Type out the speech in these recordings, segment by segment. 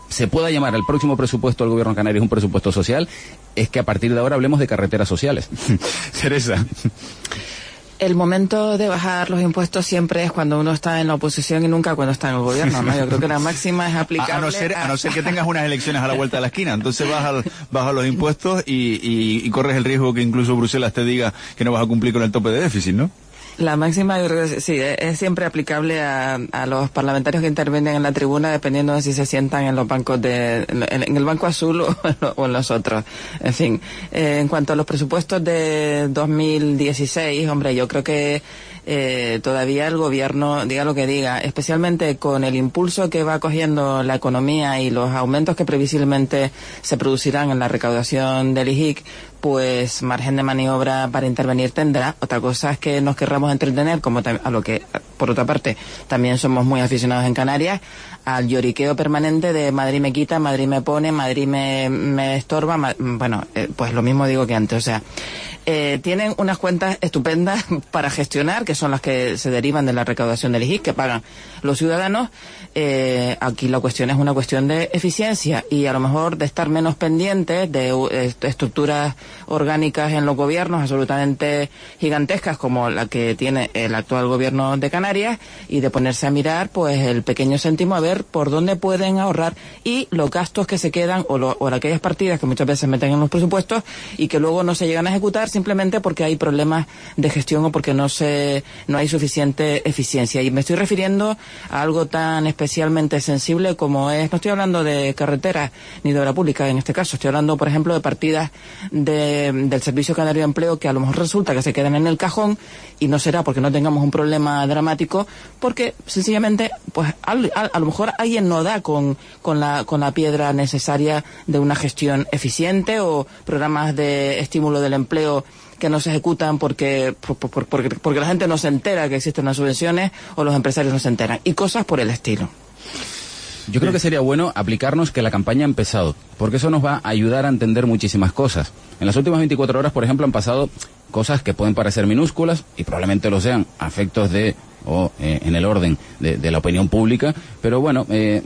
se pueda llamar al próximo presupuesto del gobierno canario un presupuesto social, es que a partir de ahora hablemos de carreteras sociales. Teresa. El momento de bajar los impuestos siempre es cuando uno está en la oposición y nunca cuando está en el gobierno, ¿no? Yo creo que la máxima es aplicable. A no ser que tengas unas elecciones a la vuelta de la esquina. Entonces bajas los impuestos y corres el riesgo que incluso Bruselas te diga que no vas a cumplir con el tope de déficit, ¿no? La máxima, yo creo que sí, es siempre aplicable a los parlamentarios que intervienen en la tribuna, dependiendo de si se sientan en los bancos en el banco azul o en los otros. En fin, en cuanto a los presupuestos de 2016, hombre, yo creo que todavía el gobierno, diga lo que diga, especialmente con el impulso que va cogiendo la economía y los aumentos que previsiblemente se producirán en la recaudación del IJIC, pues margen de maniobra para intervenir tendrá. Otra cosa es que nos querramos entretener, como a lo que, por otra parte, también somos muy aficionados en Canarias, al lloriqueo permanente de Madrid me quita, Madrid me pone, Madrid me estorba, pues lo mismo digo que antes, o sea, tienen unas cuentas estupendas para gestionar, que son las que se derivan de la recaudación del IJIC, que pagan los ciudadanos. Aquí la cuestión es una cuestión de eficiencia y a lo mejor de estar menos pendientes de estructuras orgánicas en los gobiernos absolutamente gigantescas como la que tiene el actual gobierno de Canarias, y de ponerse a mirar pues el pequeño céntimo a ver por dónde pueden ahorrar y los gastos que se quedan o aquellas partidas que muchas veces meten en los presupuestos y que luego no se llegan a ejecutar simplemente porque hay problemas de gestión o porque no hay suficiente eficiencia. Y me estoy refiriendo a algo tan especialmente sensible como es, no estoy hablando de carreteras ni de obra pública en este caso, estoy hablando por ejemplo de partidas del Servicio Canario de Empleo que a lo mejor resulta que se quedan en el cajón, y no será porque no tengamos un problema dramático, porque sencillamente pues a lo mejor alguien no da con la piedra necesaria de una gestión eficiente, o programas de estímulo del empleo que no se ejecutan porque la gente no se entera que existen las subvenciones, o los empresarios no se enteran, y cosas por el estilo. Yo creo que sería bueno aplicarnos que la campaña ha empezado, porque eso nos va a ayudar a entender muchísimas cosas. En las últimas 24 horas, por ejemplo, han pasado cosas que pueden parecer minúsculas, y probablemente lo sean, a efectos en el orden de la opinión pública, pero bueno,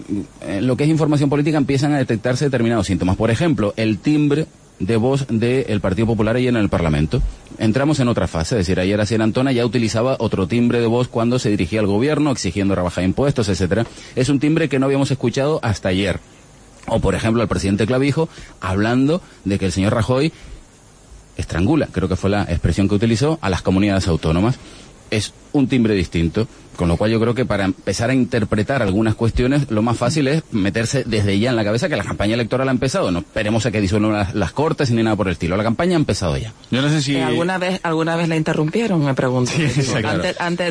lo que es información política empiezan a detectarse determinados síntomas. Por ejemplo, el timbre de voz del Partido Popular ayer en el Parlamento. Entramos en otra fase, es decir, ayer Asier Antona ya utilizaba otro timbre de voz cuando se dirigía al gobierno, exigiendo rebaja de impuestos, etcétera. Es un timbre que no habíamos escuchado hasta ayer. O, por ejemplo, al presidente Clavijo hablando de que el señor Rajoy estrangula, creo que fue la expresión que utilizó, a las comunidades autónomas. Es un timbre distinto, con lo cual yo creo que para empezar a interpretar algunas cuestiones lo más fácil es meterse desde ya en la cabeza que la campaña electoral ha empezado. No esperemos a que disuelvan las cortes ni nada por el estilo. La campaña ha empezado ya. Yo no sé si... ¿Alguna vez la interrumpieron? Me pregunto. Sí, claro.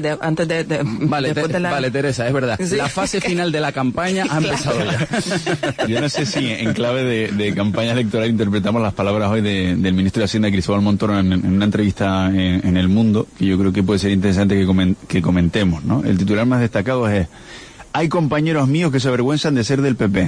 Vale, Teresa, es verdad. Sí. La fase final de la campaña ha empezado ya. Yo no sé si en clave de campaña electoral interpretamos las palabras hoy del ministro de Hacienda, Cristóbal Montoro, en una entrevista en El Mundo, que yo creo que puede ser interesante que comentemos, ¿no? El titular más destacado es: hay compañeros míos que se avergüenzan de ser del PP.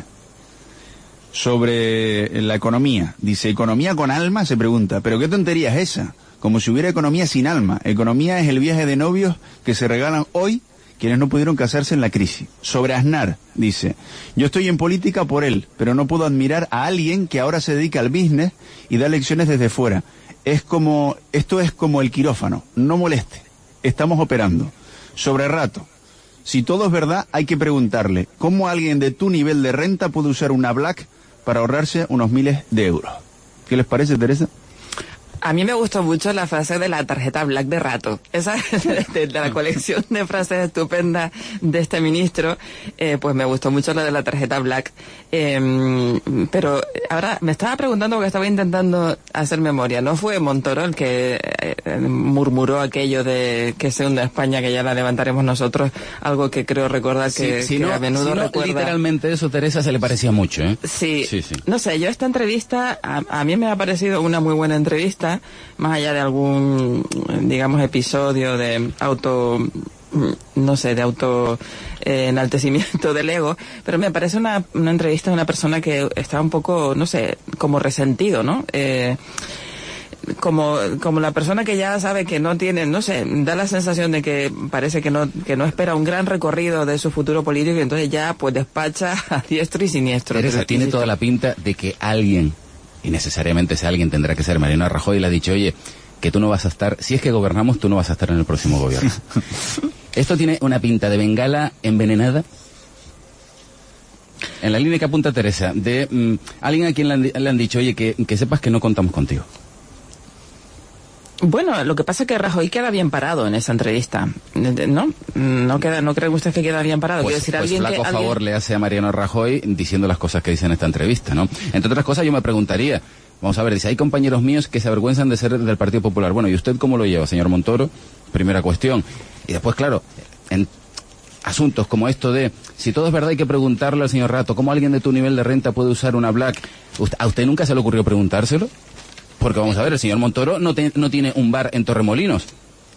Sobre la economía, dice, ¿economía con alma? Se pregunta, pero ¿qué tontería es esa? Como si hubiera economía sin alma. Economía es el viaje de novios que se regalan hoy quienes no pudieron casarse en la crisis. Sobre Aznar, dice, yo estoy en política por él, pero no puedo admirar a alguien que ahora se dedica al business y da lecciones desde fuera. Esto es como el quirófano, no moleste, estamos operando. Sobre Rato, si todo es verdad, hay que preguntarle, ¿cómo alguien de tu nivel de renta puede usar una Black para ahorrarse unos miles de euros? ¿Qué les parece, Teresa? A mí me gustó mucho la frase de la tarjeta Black de Rato. Esa de la colección de frases estupendas de este ministro, pues me gustó mucho la de la tarjeta Black. Pero ahora me estaba preguntando, porque estaba intentando hacer memoria. ¿No fue Montoro el que murmuró aquello de que se hunde España, que ya la levantaremos nosotros? Algo que creo recordar que a menudo recuerda. Literalmente eso, Teresa, se le parecía mucho, ¿eh? Sí. No sé, yo esta entrevista, a mí me ha parecido una muy buena entrevista, más allá de algún, digamos, episodio de enaltecimiento del ego, pero me parece una entrevista de una persona que está un poco, no sé, como resentido, ¿no? como la persona que ya sabe que no tiene, no sé, da la sensación de que parece que no espera un gran recorrido de su futuro político, y entonces ya pues despacha a diestro y siniestro. Teresa, tiene toda la pinta de que alguien, y necesariamente ese alguien tendrá que ser Mariano Rajoy, le ha dicho, oye, que tú no vas a estar, si es que gobernamos, tú no vas a estar en el próximo gobierno. Esto tiene una pinta de bengala envenenada. En la línea que apunta Teresa, de alguien a quien le han dicho, oye, que sepas que no contamos contigo. Bueno, lo que pasa es que Rajoy queda bien parado en esa entrevista, ¿no? No creen ustedes que queda bien parado. Pues, Quiero decir, pues flaco favor le hace a Mariano Rajoy diciendo las cosas que dice en esta entrevista, ¿no? Entre otras cosas, yo me preguntaría, vamos a ver, dice, hay compañeros míos que se avergüenzan de ser del Partido Popular. Bueno, ¿y usted cómo lo lleva, señor Montoro? Primera cuestión. Y después, claro, en asuntos como esto de, si todo es verdad hay que preguntarle al señor Rato, ¿cómo alguien de tu nivel de renta puede usar una Black? ¿A usted nunca se le ocurrió preguntárselo? Porque vamos a ver, el señor Montoro no tiene un bar en Torremolinos.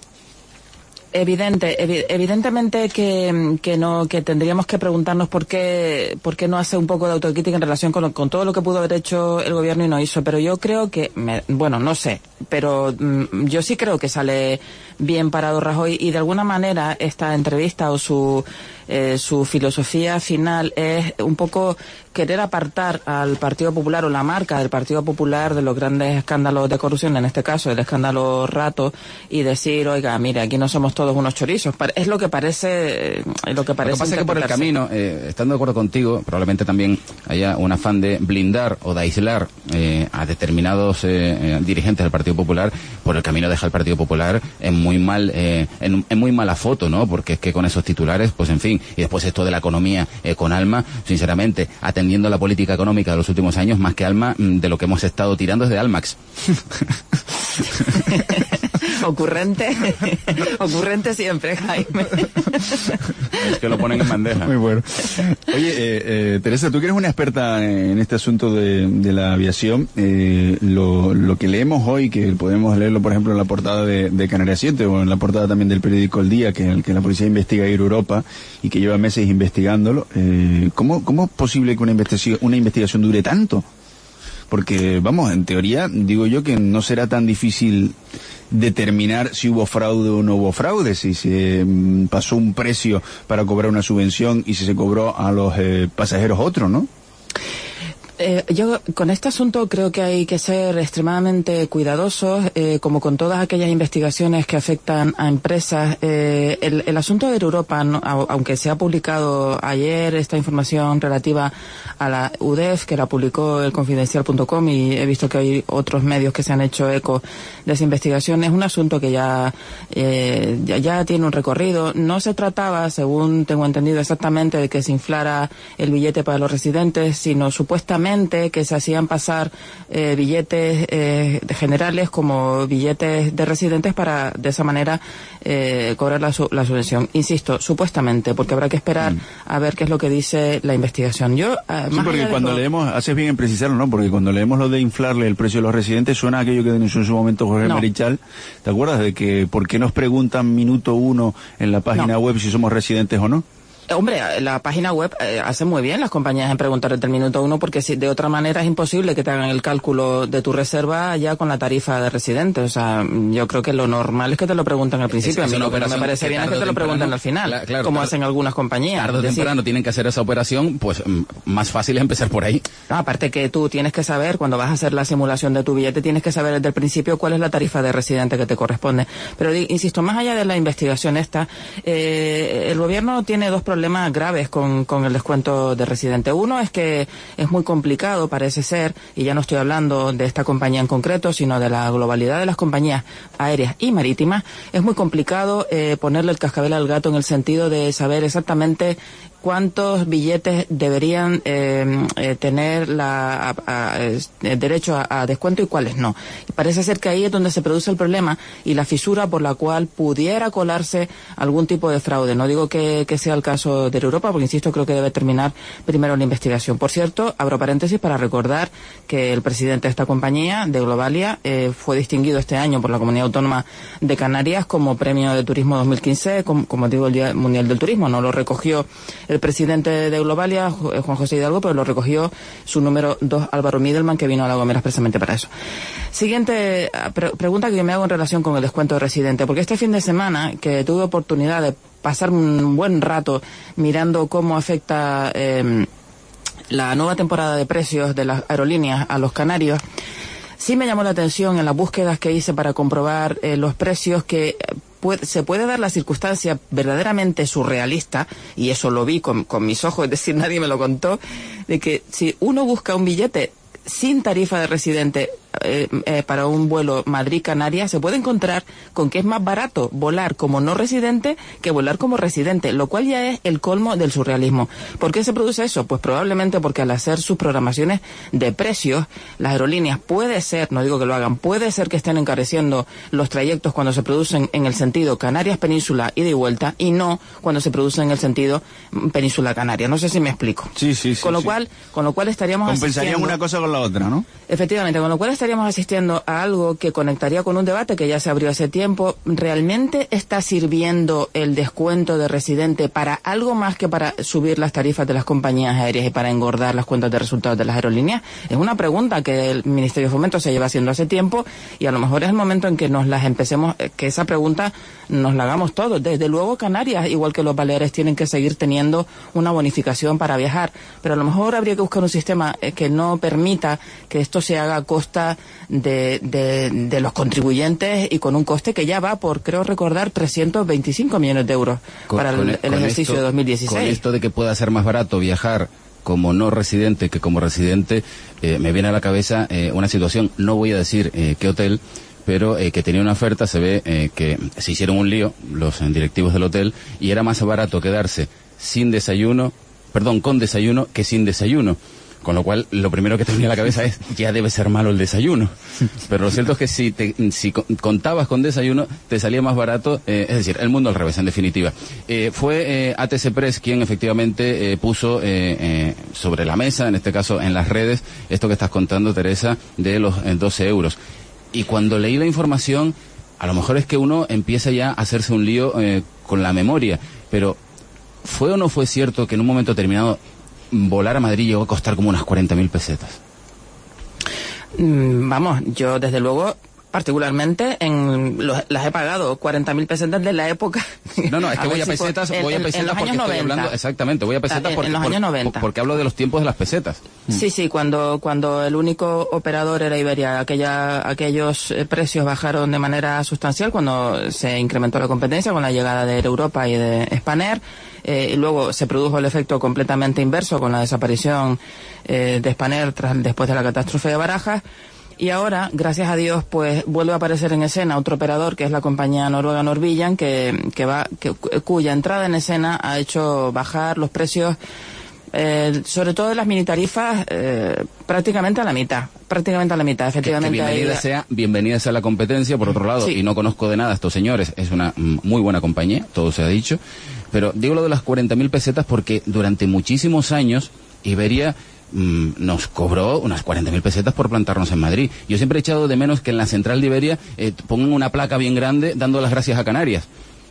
Evidentemente que tendríamos que preguntarnos por qué no hace un poco de autocrítica en relación con todo lo que pudo haber hecho el gobierno y no hizo. Pero yo creo que, bueno, no sé, pero yo sí creo que sale bien parado Rajoy, y de alguna manera esta entrevista o su filosofía final es un poco querer apartar al Partido Popular, o la marca del Partido Popular, de los grandes escándalos de corrupción, en este caso el escándalo Rato, y decir, oiga, mire, aquí no somos todos unos chorizos. Es lo que parece. Lo que pasa es que por el camino, estando de acuerdo contigo, probablemente también haya un afán de blindar o de aislar a determinados dirigentes del Partido Popular. Por el camino deja al Partido Popular en muy mala foto, ¿no? Porque es que con esos titulares, pues en fin, y después esto de la economía con Alma, sinceramente, atendiendo a la política económica de los últimos años, más que Alma, de lo que hemos estado tirando es de Almax. Ocurrente siempre, Jaime. Es que lo ponen en bandeja. Muy bueno. Oye, Teresa, tú que eres una experta en este asunto de la aviación, lo que leemos hoy, que podemos leerlo, por ejemplo, en la portada de Canarias 7 o en la portada también del periódico El Día, que la policía investiga Air Europa y que lleva meses investigándolo, ¿cómo es posible que una investigación dure tanto? Porque, vamos, en teoría, digo yo que no será tan difícil determinar si hubo fraude o no hubo fraude, si se pasó un precio para cobrar una subvención y si se cobró a los pasajeros otro, ¿no? Yo con este asunto creo que hay que ser extremadamente cuidadosos, como con todas aquellas investigaciones que afectan a empresas. El asunto de Europa, ¿no? Aunque se ha publicado ayer esta información relativa a la UDEF, que la publicó el Confidencial.com, y he visto que hay otros medios que se han hecho eco de esa investigación, es un asunto que ya tiene un recorrido. No se trataba, según tengo entendido, exactamente de que se inflara el billete para los residentes, sino supuestamente que se hacían pasar billetes generales como billetes de residentes para de esa manera cobrar la subvención. Insisto, supuestamente, porque habrá que esperar a ver qué es lo que dice la investigación. Sí, porque cuando leemos, haces bien en precisarlo, ¿no? Porque cuando leemos lo de inflarle el precio de los residentes, suena aquello que denunció en su momento Jorge Marichal. ¿Te acuerdas de que por qué nos preguntan minuto 1 en la página web si somos residentes o no? Hombre, la página web hace muy bien las compañías en preguntar desde el minuto 1, porque si de otra manera es imposible que te hagan el cálculo de tu reserva ya con la tarifa de residente. O sea, yo creo que lo normal es que te lo pregunten al principio. A mí lo que no me parece bien es que te lo pregunten al final, como hacen algunas compañías. Tarde o temprano tienen que hacer esa operación, pues más fácil es empezar por ahí. Aparte que tú tienes que saber, cuando vas a hacer la simulación de tu billete, tienes que saber desde el principio cuál es la tarifa de residente que te corresponde. Pero insisto, más allá de la investigación esta, el gobierno tiene dos problemas graves con el descuento de residente. Uno es que es muy complicado, parece ser, y ya no estoy hablando de esta compañía en concreto, sino de la globalidad de las compañías aéreas y marítimas. Es muy complicado ponerle el cascabel al gato en el sentido de saber exactamente cuántos billetes deberían tener derecho a descuento y cuáles no. Y parece ser que ahí es donde se produce el problema y la fisura por la cual pudiera colarse algún tipo de fraude. No digo que sea el caso de Europa, porque insisto, creo que debe terminar primero la investigación. Por cierto, abro paréntesis para recordar que el presidente de esta compañía, de Globalia, fue distinguido este año por la Comunidad Autónoma de Canarias como Premio de Turismo 2015, como digo, el Día Mundial del Turismo. No lo recogió el presidente de Globalia, Juan José Hidalgo, pero lo recogió su número 2, Álvaro Midelman, que vino a La Gomera expresamente para eso. Siguiente pregunta que yo me hago en relación con el descuento de residente, porque este fin de semana que tuve oportunidad de pasar un buen rato mirando cómo afecta la nueva temporada de precios de las aerolíneas a los canarios, sí me llamó la atención en las búsquedas que hice para comprobar los precios que se puede dar la circunstancia verdaderamente surrealista, y eso lo vi con mis ojos, es decir, nadie me lo contó, de que si uno busca un billete sin tarifa de residente para un vuelo Madrid-Canarias, se puede encontrar con que es más barato volar como no residente que volar como residente, lo cual ya es el colmo del surrealismo. ¿Por qué se produce eso? Pues probablemente porque al hacer sus programaciones de precios, las aerolíneas puede ser, no digo que lo hagan, puede ser que estén encareciendo los trayectos cuando se producen en el sentido Canarias-Península ida y vuelta, y no cuando se producen en el sentido Península-Canarias. No sé si me explico. Sí. Con lo cual estaríamos compensarían una cosa con la otra, ¿no? Efectivamente, con lo cual estaríamos asistiendo a algo que conectaría con un debate que ya se abrió hace tiempo. ¿Realmente está sirviendo el descuento de residente para algo más que para subir las tarifas de las compañías aéreas y para engordar las cuentas de resultados de las aerolíneas? Es una pregunta que el Ministerio de Fomento se lleva haciendo hace tiempo, y a lo mejor es el momento en que nos las empecemos, que esa pregunta nos la hagamos todos. Desde luego Canarias, igual que los Baleares, tienen que seguir teniendo una bonificación para viajar, pero a lo mejor habría que buscar un sistema que no permita que esto se haga a costa de los contribuyentes y con un coste que ya va por, creo recordar, 325 millones de euros para el ejercicio de 2016. Con esto de que pueda ser más barato viajar como no residente que como residente, me viene a la cabeza una situación, no voy a decir qué hotel, pero que tenía una oferta. Se ve que se hicieron un lío los directivos del hotel, y era más barato quedarse con desayuno que sin desayuno. Con lo cual, lo primero que te venía a la cabeza es, ya debe ser malo el desayuno. Pero lo cierto es que si contabas con desayuno, te salía más barato, es decir, el mundo al revés, en definitiva. Fue ATC Press quien efectivamente puso sobre la mesa, en este caso en las redes, esto que estás contando, Teresa, de los 12 euros. Y cuando leí la información, a lo mejor es que uno empieza ya a hacerse un lío con la memoria, pero ¿fue o no fue cierto que en un momento determinado volar a Madrid llegó a costar como unas 40.000 pesetas? Vamos, yo desde luego, particularmente, las he pagado 40.000 pesetas de la época. No, es que voy a pesetas en los porque años estoy 90. hablando, exactamente, voy a pesetas en los años 90. Porque hablo de los tiempos de las pesetas. Sí, cuando el único operador era Iberia, aquellos precios bajaron de manera sustancial cuando se incrementó la competencia con la llegada de Air Europa y de Spanair. Y luego se produjo el efecto completamente inverso con la desaparición de Spanair después de la catástrofe de Barajas. Y ahora, gracias a Dios, pues vuelve a aparecer en escena otro operador, que es la compañía noruega Norwegian, cuya entrada en escena ha hecho bajar los precios, sobre todo de las mini tarifas, prácticamente a la mitad. Efectivamente. Bienvenida sea la competencia, por otro lado, sí. Y no conozco de nada a estos señores, es una muy buena compañía, todo se ha dicho, pero digo lo de las 40.000 pesetas porque durante muchísimos años Iberia nos cobró unas 40.000 pesetas por plantarnos en Madrid. Yo siempre he echado de menos que en la central de Iberia pongan una placa bien grande dando las gracias a Canarias.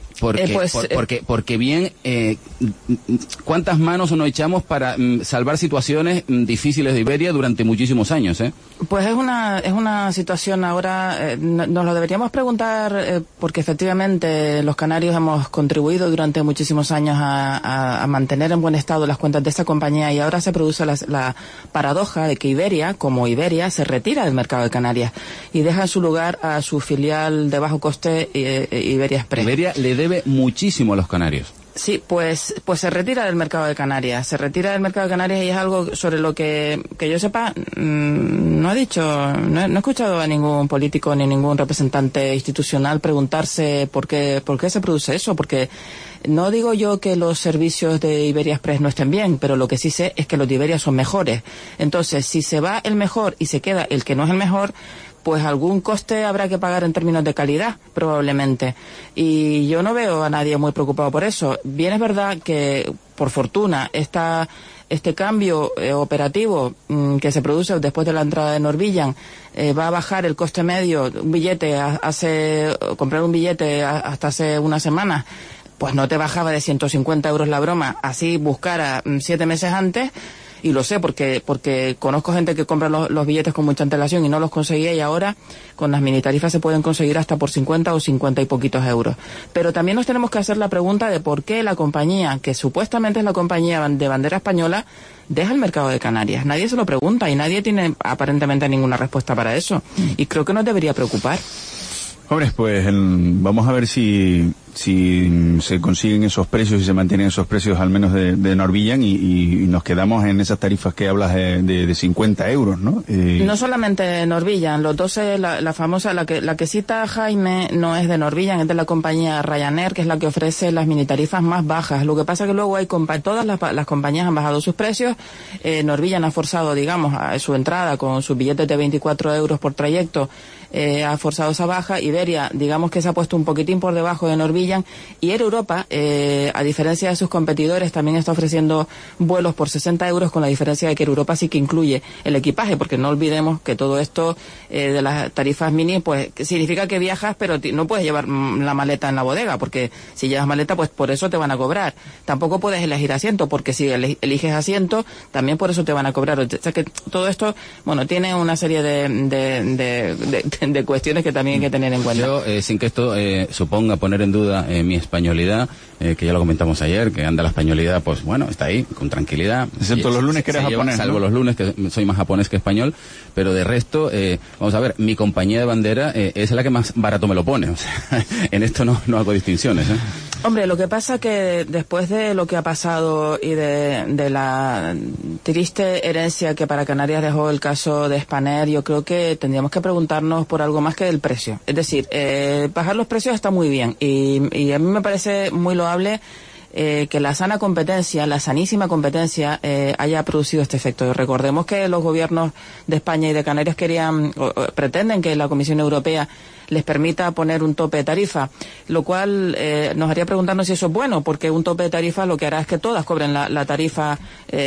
Porque bien, ¿cuántas manos nos echamos para salvar situaciones difíciles de Iberia durante muchísimos años? Pues es una situación ahora, nos lo deberíamos preguntar, porque efectivamente los canarios hemos contribuido durante muchísimos años a mantener en buen estado las cuentas de esta compañía, y ahora se produce la paradoja de que Iberia, como Iberia, se retira del mercado de Canarias y deja en su lugar a su filial de bajo coste, Iberia Express. Iberia le debe muchísimo a los canarios. Sí, pues se retira del mercado de Canarias. Y es algo sobre lo que yo sepa, no he escuchado a ningún político ni ningún representante institucional preguntarse por qué se produce eso, porque no digo yo que los servicios de Iberia Express no estén bien, pero lo que sí sé es que los de Iberia son mejores. Entonces, si se va el mejor y se queda el que no es el mejor, pues algún coste habrá que pagar en términos de calidad, probablemente. Y yo no veo a nadie muy preocupado por eso. Bien es verdad que, por fortuna, este cambio operativo que se produce después de la entrada de Norwegian va a bajar el coste medio. Comprar un billete hasta hace unas semanas pues no te bajaba de 150 euros la broma, así buscara 7 meses antes. Y lo sé porque conozco gente que compra los billetes con mucha antelación y no los conseguía, y ahora con las mini tarifas se pueden conseguir hasta por 50 o 50 y poquitos euros. Pero también nos tenemos que hacer la pregunta de por qué la compañía, que supuestamente es la compañía de bandera española, deja el mercado de Canarias. Nadie se lo pregunta y nadie tiene aparentemente ninguna respuesta para eso. Y creo que nos debería preocupar. Jóvenes, pues vamos a ver si se consiguen esos precios y se mantienen esos precios al menos de Norwegian y nos quedamos en esas tarifas que hablas de 50 euros, ¿no? No solamente Norwegian, los 12, la famosa, la que cita Jaime no es de Norwegian, es de la compañía Ryanair, que es la que ofrece las mini tarifas más bajas. Lo que pasa es que luego hay todas las compañías han bajado sus precios. Norwegian ha forzado, digamos, a su entrada con sus billetes de 24 euros por trayecto, ha forzado esa baja. Iberia, digamos que se ha puesto un poquitín por debajo de Norwegian, y Air Europa, a diferencia de sus competidores, también está ofreciendo vuelos por 60 euros, con la diferencia de que Air Europa sí que incluye el equipaje, porque no olvidemos que todo esto de las tarifas mini, pues significa que viajas, pero no puedes llevar la maleta en la bodega, porque si llevas maleta, pues por eso te van a cobrar. Tampoco puedes elegir asiento, porque si eliges asiento, también por eso te van a cobrar. O sea que todo esto, bueno, tiene una serie de cuestiones que también hay que tener en cuenta. Yo, sin que esto suponga poner en duda mi españolidad, que ya lo comentamos ayer, que anda la españolidad, pues bueno, está ahí, con tranquilidad. Excepto los lunes que eres japonés, salvo ¿no? los lunes, que soy más japonés que español, pero de resto, vamos a ver, mi compañía de bandera es la que más barato me lo pone. O sea, en esto no hago distinciones, ¿eh? Hombre, lo que pasa que después de lo que ha pasado y de la triste herencia que para Canarias dejó el caso de Spanair, yo creo que tendríamos que preguntarnos por algo más que el precio. Es decir, bajar los precios está muy bien y a mí me parece muy loable que la sana competencia, la sanísima competencia, haya producido este efecto. Recordemos que los gobiernos de España y de Canarias pretenden que la Comisión Europea les permita poner un tope de tarifa, lo cual nos haría preguntarnos si eso es bueno, porque un tope de tarifa lo que hará es que todas cobren la tarifa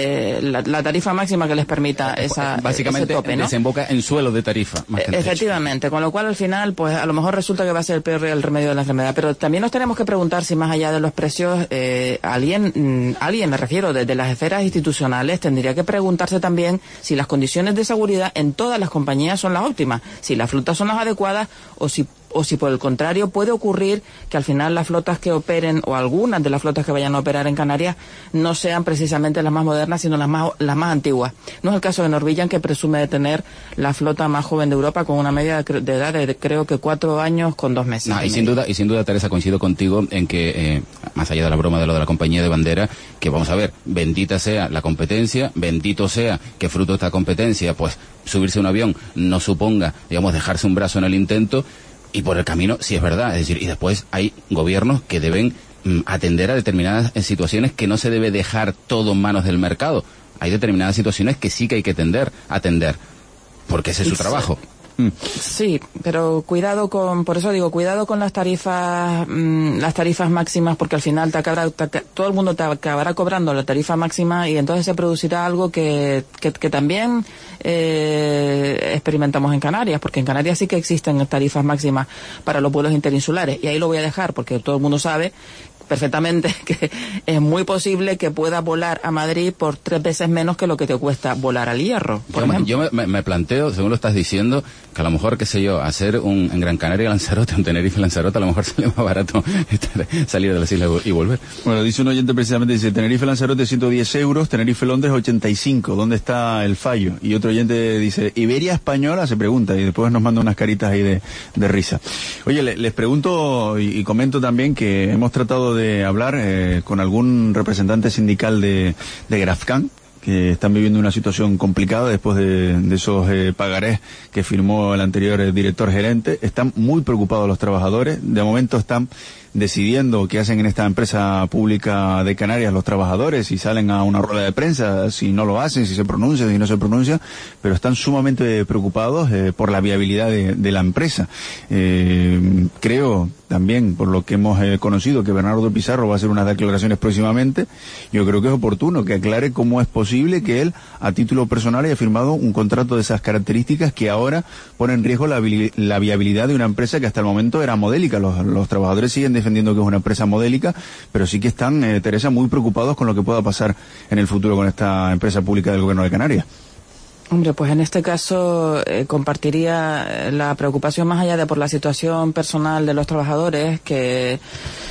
máxima que les permita básicamente ese tope, ¿no? Desemboca en suelo de tarifa, más que en efectivamente, techo. con lo cual al final pues a lo mejor resulta que va a ser el peor el remedio de la enfermedad, pero también nos tenemos que preguntar si más allá de los precios alguien, me refiero, desde las esferas institucionales tendría que preguntarse también si las condiciones de seguridad en todas las compañías son las óptimas, si las flotas son las adecuadas o si por el contrario puede ocurrir que al final las flotas que operen o algunas de las flotas que vayan a operar en Canarias no sean precisamente las más modernas, sino las más antiguas. No es el caso de Norwegian, que presume de tener la flota más joven de Europa con una media de edad de creo que 4 años con 2 meses. No, y sin duda, Teresa, coincido contigo en que, más allá de la broma de lo de la compañía de bandera, que vamos a ver, bendita sea la competencia, bendito sea que fruto de esta competencia, pues subirse a un avión no suponga, digamos, dejarse un brazo en el intento. Y por el camino, sí es verdad, es decir, y después hay gobiernos que deben atender a determinadas situaciones que no se debe dejar todo en manos del mercado. Hay determinadas situaciones que sí que hay que atender, porque ese es su trabajo. Sí, pero cuidado por eso digo, cuidado con las tarifas máximas, porque al final todo el mundo te acabará cobrando la tarifa máxima y entonces se producirá algo que también experimentamos en Canarias, porque en Canarias sí que existen tarifas máximas para los vuelos interinsulares, y ahí lo voy a dejar porque todo el mundo sabe perfectamente que es muy posible que puedas volar a Madrid por 3 veces menos que lo que te cuesta volar al Hierro, por ejemplo. Yo me planteo, según lo estás diciendo, que a lo mejor, qué sé yo, hacer en Gran Canaria Lanzarote, un Tenerife Lanzarote, a lo mejor sale más barato salir de las islas y volver. Bueno, dice un oyente precisamente, dice Tenerife Lanzarote 110 euros, Tenerife Londres 85, ¿dónde está el fallo? Y otro oyente dice, Iberia Española, se pregunta, y después nos manda unas caritas ahí de risa. Oye, les pregunto y comento también que hemos tratado de hablar con algún representante sindical de Grafcan, que están viviendo una situación complicada después de esos pagarés que firmó el anterior director gerente. Están muy preocupados los trabajadores. De momento están decidiendo qué hacen en esta empresa pública de Canarias los trabajadores, si salen a una rueda de prensa, si no lo hacen, si se pronuncia, si no se pronuncia, pero están sumamente preocupados por la viabilidad de la empresa. Creo también, por lo que hemos conocido, que Bernardo Pizarro va a hacer unas declaraciones próximamente. Yo creo que es oportuno que aclare cómo es posible que él, a título personal, haya firmado un contrato de esas características que ahora pone en riesgo la viabilidad de una empresa que hasta el momento era modélica. Los trabajadores siguen defendiendo que es una empresa modélica, pero sí que están, Teresa, muy preocupados con lo que pueda pasar en el futuro con esta empresa pública del Gobierno de Canarias. Hombre, pues en este caso compartiría la preocupación más allá de por la situación personal de los trabajadores, que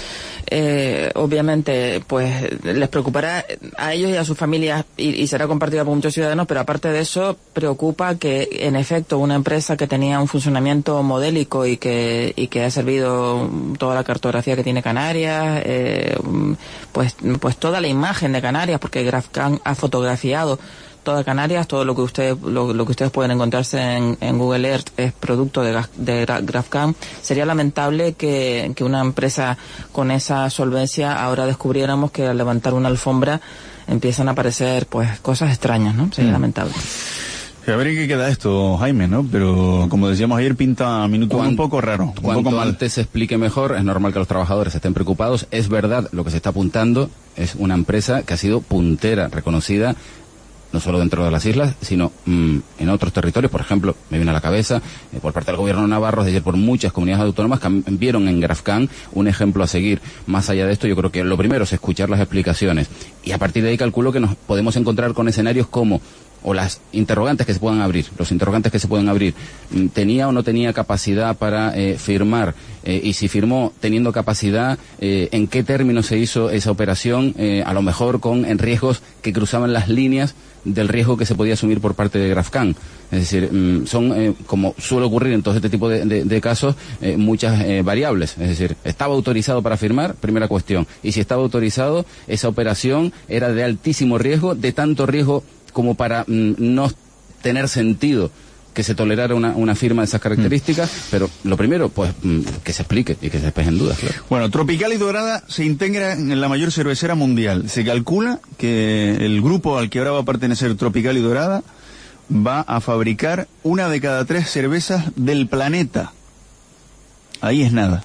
obviamente pues les preocupará a ellos y a sus familias y será compartida por muchos ciudadanos, pero aparte de eso preocupa que en efecto una empresa que tenía un funcionamiento modélico y que ha servido toda la cartografía que tiene Canarias, pues toda la imagen de Canarias, porque GrafCan ha fotografiado toda Canarias, todo lo que ustedes pueden encontrarse en Google Earth es producto de GrafCan. Sería lamentable que una empresa con esa solvencia ahora descubriéramos que al levantar una alfombra empiezan a aparecer pues cosas extrañas, ¿no? Sería lamentable. A ver en qué queda esto, Jaime, ¿no? Pero como decíamos ayer, pinta minutos un poco raro, un poco mal. Antes se explique mejor, es normal que los trabajadores estén preocupados. Es verdad, lo que se está apuntando es una empresa que ha sido puntera, reconocida, no solo dentro de las islas, sino en otros territorios. Por ejemplo, me viene a la cabeza, por parte del gobierno de Navarro, es decir, por muchas comunidades autónomas que vieron en GrafCan un ejemplo a seguir. Más allá de esto, yo creo que lo primero es escuchar las explicaciones. Y a partir de ahí calculo que nos podemos encontrar con escenarios como, o las interrogantes que se puedan abrir, los interrogantes que se pueden abrir. ¿Tenía o no tenía capacidad para firmar? Y si firmó teniendo capacidad, ¿en qué términos se hizo esa operación? A lo mejor en riesgos que cruzaban las líneas del riesgo que se podía asumir por parte de GrafCan. Es decir, son, como suele ocurrir en todo este tipo de casos, muchas variables. Es decir, ¿estaba autorizado para firmar? Primera cuestión. Y si estaba autorizado, esa operación era de altísimo riesgo, de tanto riesgo como para no tener sentido que se tolerara una firma de esas características, pero lo primero, pues, que se explique y que se despejen dudas, claro. Bueno, Tropical y Dorada se integra en la mayor cervecera mundial. Se calcula que el grupo al que ahora va a pertenecer Tropical y Dorada va a fabricar 1 de cada 3 cervezas del planeta. Ahí es nada.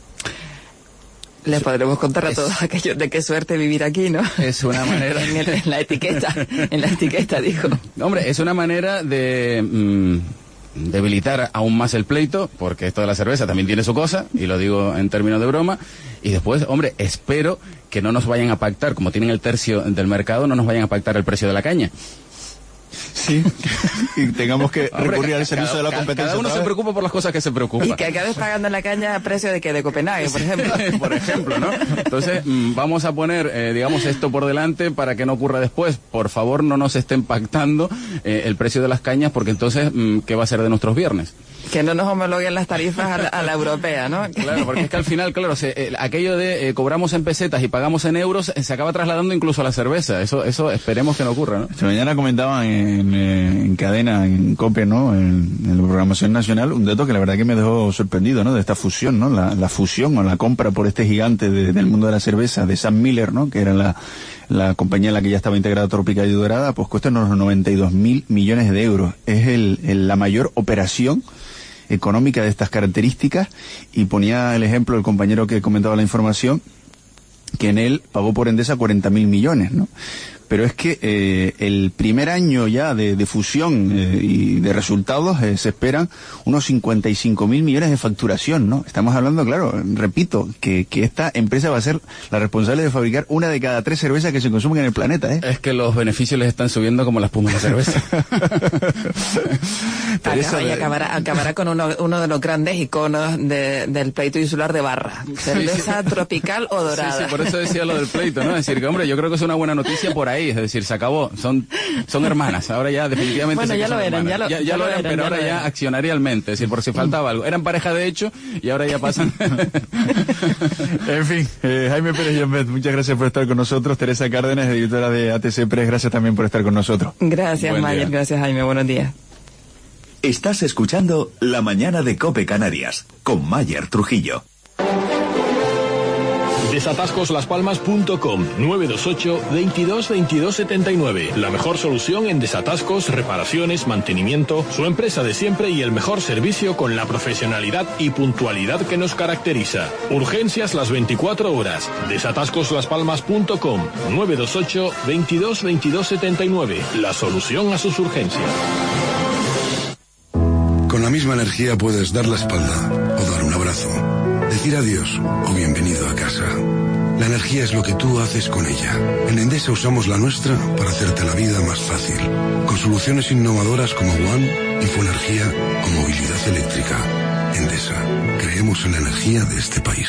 Les podremos contar a todos aquellos de qué suerte vivir aquí, ¿no? Es una manera... en la etiqueta, dijo. Hombre, es una manera de debilitar aún más el pleito, porque esto de la cerveza también tiene su cosa, y lo digo en términos de broma, y después, hombre, espero que no nos vayan a pactar, como tienen el tercio del mercado, no nos vayan a pactar el precio de la caña. Sí, y tengamos que recurrir al servicio de la competencia. Cada uno se preocupa por las cosas que se preocupa. Y que acabes pagando la caña a precio de Copenhague, por ejemplo. Por ejemplo, ¿no? Entonces, vamos a poner, digamos, esto por delante para que no ocurra después. Por favor, no nos estén pactando el precio de las cañas, porque entonces, ¿qué va a ser de nuestros viernes? Que no nos homologuen las tarifas a la europea, ¿no? Claro, porque es que al final, claro, aquello de cobramos en pesetas y pagamos en euros se acaba trasladando incluso a la cerveza. Eso esperemos que no ocurra, ¿no? Esta mañana comentaban en cadena, en COPE, ¿no? En la programación nacional, un dato que la verdad que me dejó sorprendido, ¿no? De esta fusión, ¿no? La fusión o la compra por este gigante del mundo de la cerveza, de Sam Miller, ¿no? Que era la compañía en la que ya estaba integrada Tropical y Dorada, pues cuesta unos 92.000 millones de euros. Es la mayor operación económica de estas características, y ponía el ejemplo el compañero que comentaba la información, que en él pagó por Endesa 40.000 millones, ¿no? Pero es que el primer año ya de fusión y de resultados se esperan unos 55.000 millones de facturación, ¿no? Estamos hablando, claro, repito, que esta empresa va a ser la responsable de fabricar 1 de cada 3 cervezas que se consumen en el planeta, ¿eh? Es que los beneficios les están subiendo como la espuma de la cerveza. Acabará con uno de los grandes iconos del pleito insular de Barra. Cerveza tropical o dorada. Sí, por eso decía lo del pleito, ¿no? Es decir, que, hombre, yo creo que es una buena noticia por ahí. Es decir, se acabó. Son hermanas. Ahora ya definitivamente bueno, ya lo eran, ya lo eran, pero ahora ya accionarialmente. Es decir, por si faltaba algo. Eran pareja de hecho y ahora ya pasan. En fin, Jaime Pérez Llombet, muchas gracias por estar con nosotros. Teresa Cárdenas, editora de ATC Press, gracias también por estar con nosotros. Gracias, Mayer. Gracias, Jaime. Buenos días. Estás escuchando La Mañana de COPE Canarias con Mayer Trujillo. Desatascoslaspalmas.com 928 22 22 79. La mejor solución en desatascos, reparaciones, mantenimiento, su empresa de siempre y el mejor servicio con la profesionalidad y puntualidad que nos caracteriza. Urgencias las 24 horas. Desatascoslaspalmas.com 928 22 22 79. La solución a sus urgencias. Con la misma energía puedes dar la espalda o dar un abrazo. decir adiós o bienvenido a casa. La energía es lo que tú haces con ella. En Endesa usamos la nuestra para hacerte la vida más fácil. Con soluciones innovadoras como One, Infoenergía o movilidad eléctrica. Endesa, creemos en la energía de este país.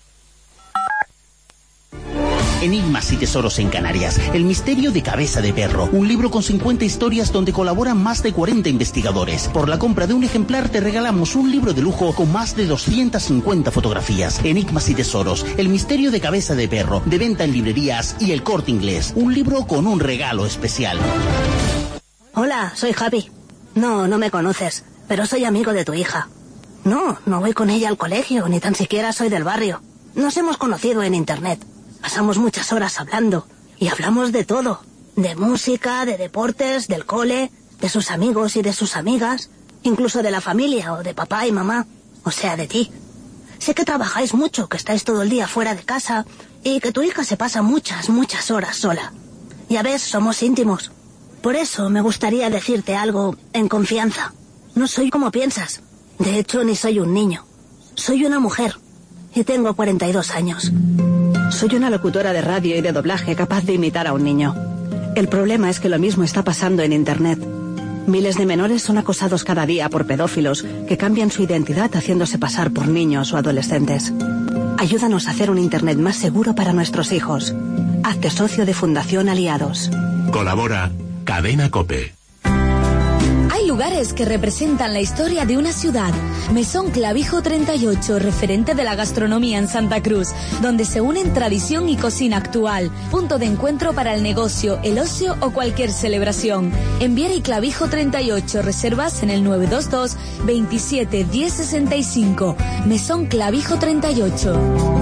Enigmas y tesoros en Canarias. El misterio de Cabeza de Perro. Un libro con 50 historias donde colaboran más de 40 investigadores. Por la compra de un ejemplar te regalamos un libro de lujo con más de 250 fotografías. Enigmas y tesoros. El misterio de Cabeza de Perro. De venta en librerías y El Corte Inglés. Un libro con un regalo especial. Hola, soy Javi. No me conoces, pero soy amigo de tu hija. No voy con ella al colegio, ni tan siquiera soy del barrio. Nos hemos conocido en internet. Pasamos muchas horas hablando y hablamos de todo. De música, de deportes, del cole, de sus amigos y de sus amigas, incluso de la familia o de papá y mamá, o sea, de ti. Sé que trabajáis mucho, que estáis todo el día fuera de casa y que tu hija se pasa muchas horas sola. Ya ves, somos íntimos. Por eso me gustaría decirte algo en confianza. No soy como piensas. De hecho, ni soy un niño. Soy una mujer y tengo 42 años. Soy una locutora de radio y de doblaje capaz de imitar a un niño. El problema es que lo mismo está pasando en Internet. Miles de menores son acosados cada día por pedófilos que cambian su identidad haciéndose pasar por niños o adolescentes. Ayúdanos a hacer un Internet más seguro para nuestros hijos. Hazte socio de Fundación Aliados. Colabora Cadena COPE. Hay lugares que representan la historia de una ciudad. Mesón Clavijo 38, referente de la gastronomía en Santa Cruz, donde se unen tradición y cocina actual. Punto de encuentro para el negocio, el ocio o cualquier celebración. En Viera y Clavijo 38, reservas en el 922 27 10 65. Mesón Clavijo 38.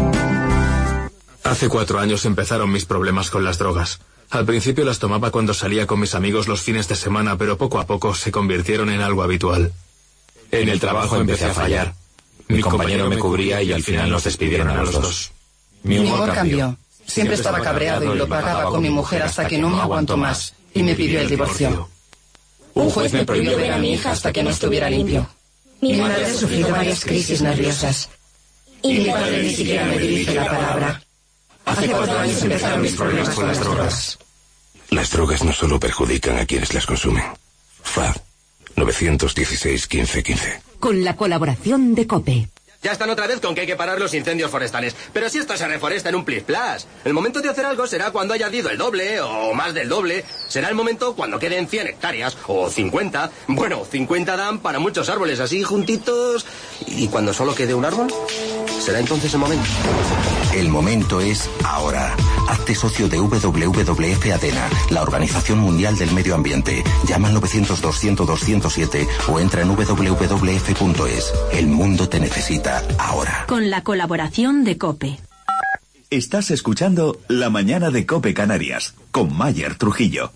Hace 4 años empezaron mis problemas con las drogas. Al principio las tomaba cuando salía con mis amigos los fines de semana, pero poco a poco se convirtieron en algo habitual. En el trabajo empecé a fallar. Mi compañero me cubría y al final nos despidieron a los dos. Mi humor cambió. Siempre estaba cabreado y lo pagaba con mi mujer hasta que no me aguantó más y me pidió el divorcio. Un juez me prohibió ver a mi hija hasta que no estuviera limpio. Mi madre ha sufrido varias crisis nerviosas. Y mi padre ni siquiera me dirige la palabra. Hace 4 años empezaron mis problemas con las drogas. Las drogas no solo perjudican a quienes las consumen. FAD 916 15 15. Con la colaboración de COPE. Ya están otra vez con que hay que parar los incendios forestales. Pero si esto se reforesta en un plis-plas. El momento de hacer algo será cuando haya ardido el doble o más del doble. Será el momento cuando queden 100 hectáreas o 50. Bueno, 50 dan para muchos árboles así juntitos. ¿Y cuando solo quede un árbol? ¿Será entonces el momento? El momento es ahora. Hazte socio de WWF Adena, la Organización Mundial del Medio Ambiente. Llama al 900-200-207 o entra en www.es. El mundo te necesita ahora. Con la colaboración de COPE. Estás escuchando La Mañana de COPE Canarias, con Mayer Trujillo.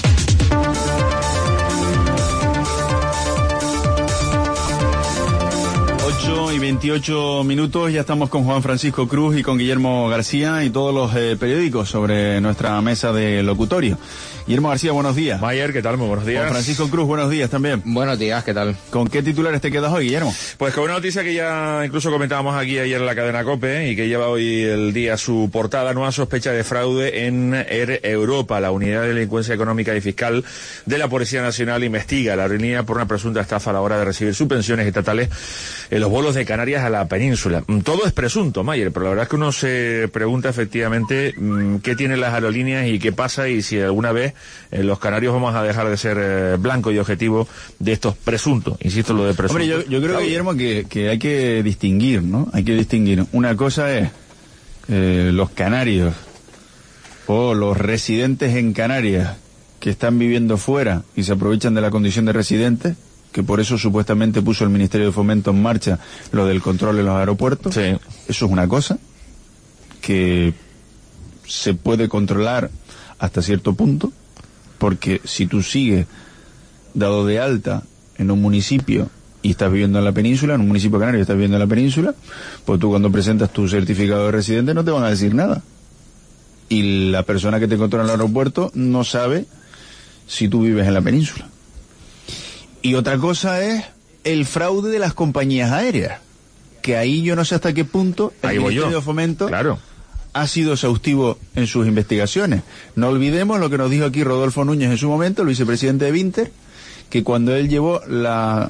8:28 minutos, ya estamos con Juan Francisco Cruz y con Guillermo García y todos los periódicos sobre nuestra mesa de locutorio. Guillermo García, buenos días. Mayer, ¿qué tal? Muy buenos días. Juan Francisco Cruz, buenos días también. Buenos días, ¿qué tal? ¿Con qué titulares te quedas hoy, Guillermo? Pues con una noticia que ya incluso comentábamos aquí ayer en la cadena COPE y que lleva hoy el día su portada: nueva sospecha de fraude en Air Europa. La Unidad de Delincuencia Económica y Fiscal de la Policía Nacional investiga a la aerolínea por una presunta estafa a la hora de recibir subvenciones estatales en los vuelos de Canarias a la península. Todo es presunto, Mayer, pero la verdad es que uno se pregunta efectivamente qué tienen las aerolíneas y qué pasa y si alguna vez los canarios vamos a dejar de ser blanco y objetivo de estos presuntos. Insisto, lo de presunto. Hombre, yo creo, Guillermo, que hay que distinguir, ¿no? Hay que distinguir. Una cosa es los canarios o los residentes en Canarias que están viviendo fuera y se aprovechan de la condición de residentes, que por eso supuestamente puso el Ministerio de Fomento en marcha lo del control en los aeropuertos. Sí. Eso es una cosa que se puede controlar hasta cierto punto, porque si tú sigues dado de alta en un municipio y estás viviendo en la península, en un municipio canario y estás viviendo en la península, pues tú cuando presentas tu certificado de residente no te van a decir nada. Y la persona que te controla en el aeropuerto no sabe si tú vives en la península. Y otra cosa es el fraude de las compañías aéreas, que ahí yo no sé hasta qué punto el Ministerio de Fomento ha sido exhaustivo en sus investigaciones. No olvidemos lo que nos dijo aquí Rodolfo Núñez en su momento, el vicepresidente de Vinter, que cuando él llevó la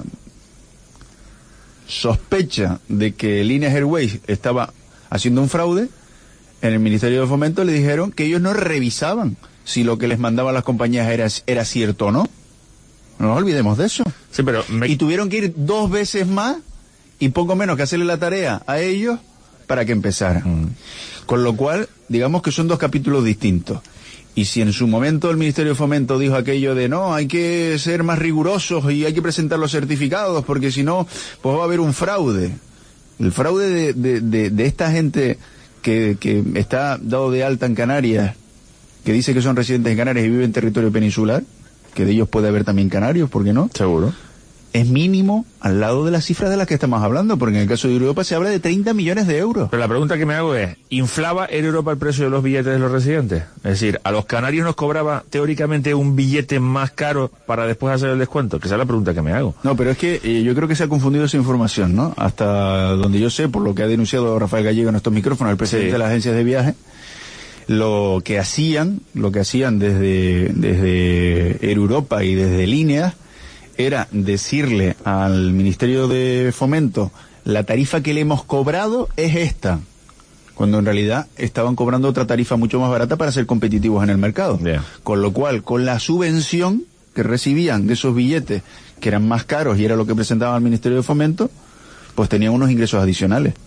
sospecha de que Líneas Airways estaba haciendo un fraude, en el Ministerio de Fomento le dijeron que ellos no revisaban si lo que les mandaban las compañías era cierto o no. No nos olvidemos de eso. Sí, pero y tuvieron que ir 2 veces más y poco menos que hacerle la tarea a ellos para que empezaran. Con lo cual, digamos que son 2 capítulos distintos. Y si en su momento el Ministerio de Fomento dijo aquello de no, hay que ser más rigurosos y hay que presentar los certificados porque si no, pues va a haber un fraude. El fraude de esta gente que está dado de alta en Canarias, que dice que son residentes en Canarias y viven en territorio peninsular, que de ellos puede haber también canarios, ¿por qué no? Seguro. Es mínimo al lado de las cifras de las que estamos hablando, porque en el caso de Europa se habla de 30 millones de euros. Pero la pregunta que me hago es, ¿inflaba Air Europa el precio de los billetes de los residentes? Es decir, ¿a los canarios nos cobraba teóricamente un billete más caro para después hacer el descuento? Que esa es la pregunta que me hago. No, pero es que yo creo que se ha confundido esa información, ¿no? Hasta donde yo sé, por lo que ha denunciado Rafael Gallego en estos micrófonos, el presidente de las agencias de viaje, lo que hacían desde Air Europa y desde Líneas era decirle al Ministerio de Fomento, la tarifa que le hemos cobrado es esta, cuando en realidad estaban cobrando otra tarifa mucho más barata para ser competitivos en el mercado. Con lo cual, con la subvención que recibían de esos billetes, que eran más caros y era lo que presentaban al Ministerio de Fomento, pues tenían unos ingresos adicionales.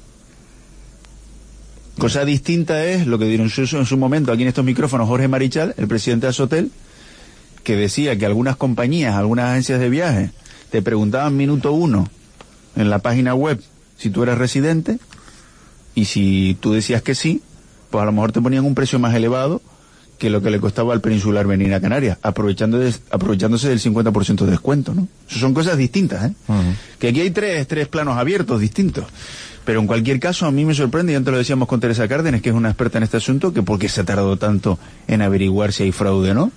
Cosa distinta es lo que dieron en su momento aquí en estos micrófonos Jorge Marichal, el presidente de Asotel, que decía que algunas compañías, algunas agencias de viaje, te preguntaban minuto 1 en la página web si tú eras residente, y si tú decías que sí, pues a lo mejor te ponían un precio más elevado que lo que le costaba al peninsular venir a Canarias, aprovechándose del 50% de descuento, ¿no? Eso son cosas distintas, ¿eh? Que aquí hay tres planos abiertos distintos. Pero en cualquier caso, a mí me sorprende, y antes lo decíamos con Teresa Cárdenas, que es una experta en este asunto, que por qué se ha tardado tanto en averiguar si hay fraude, ¿no?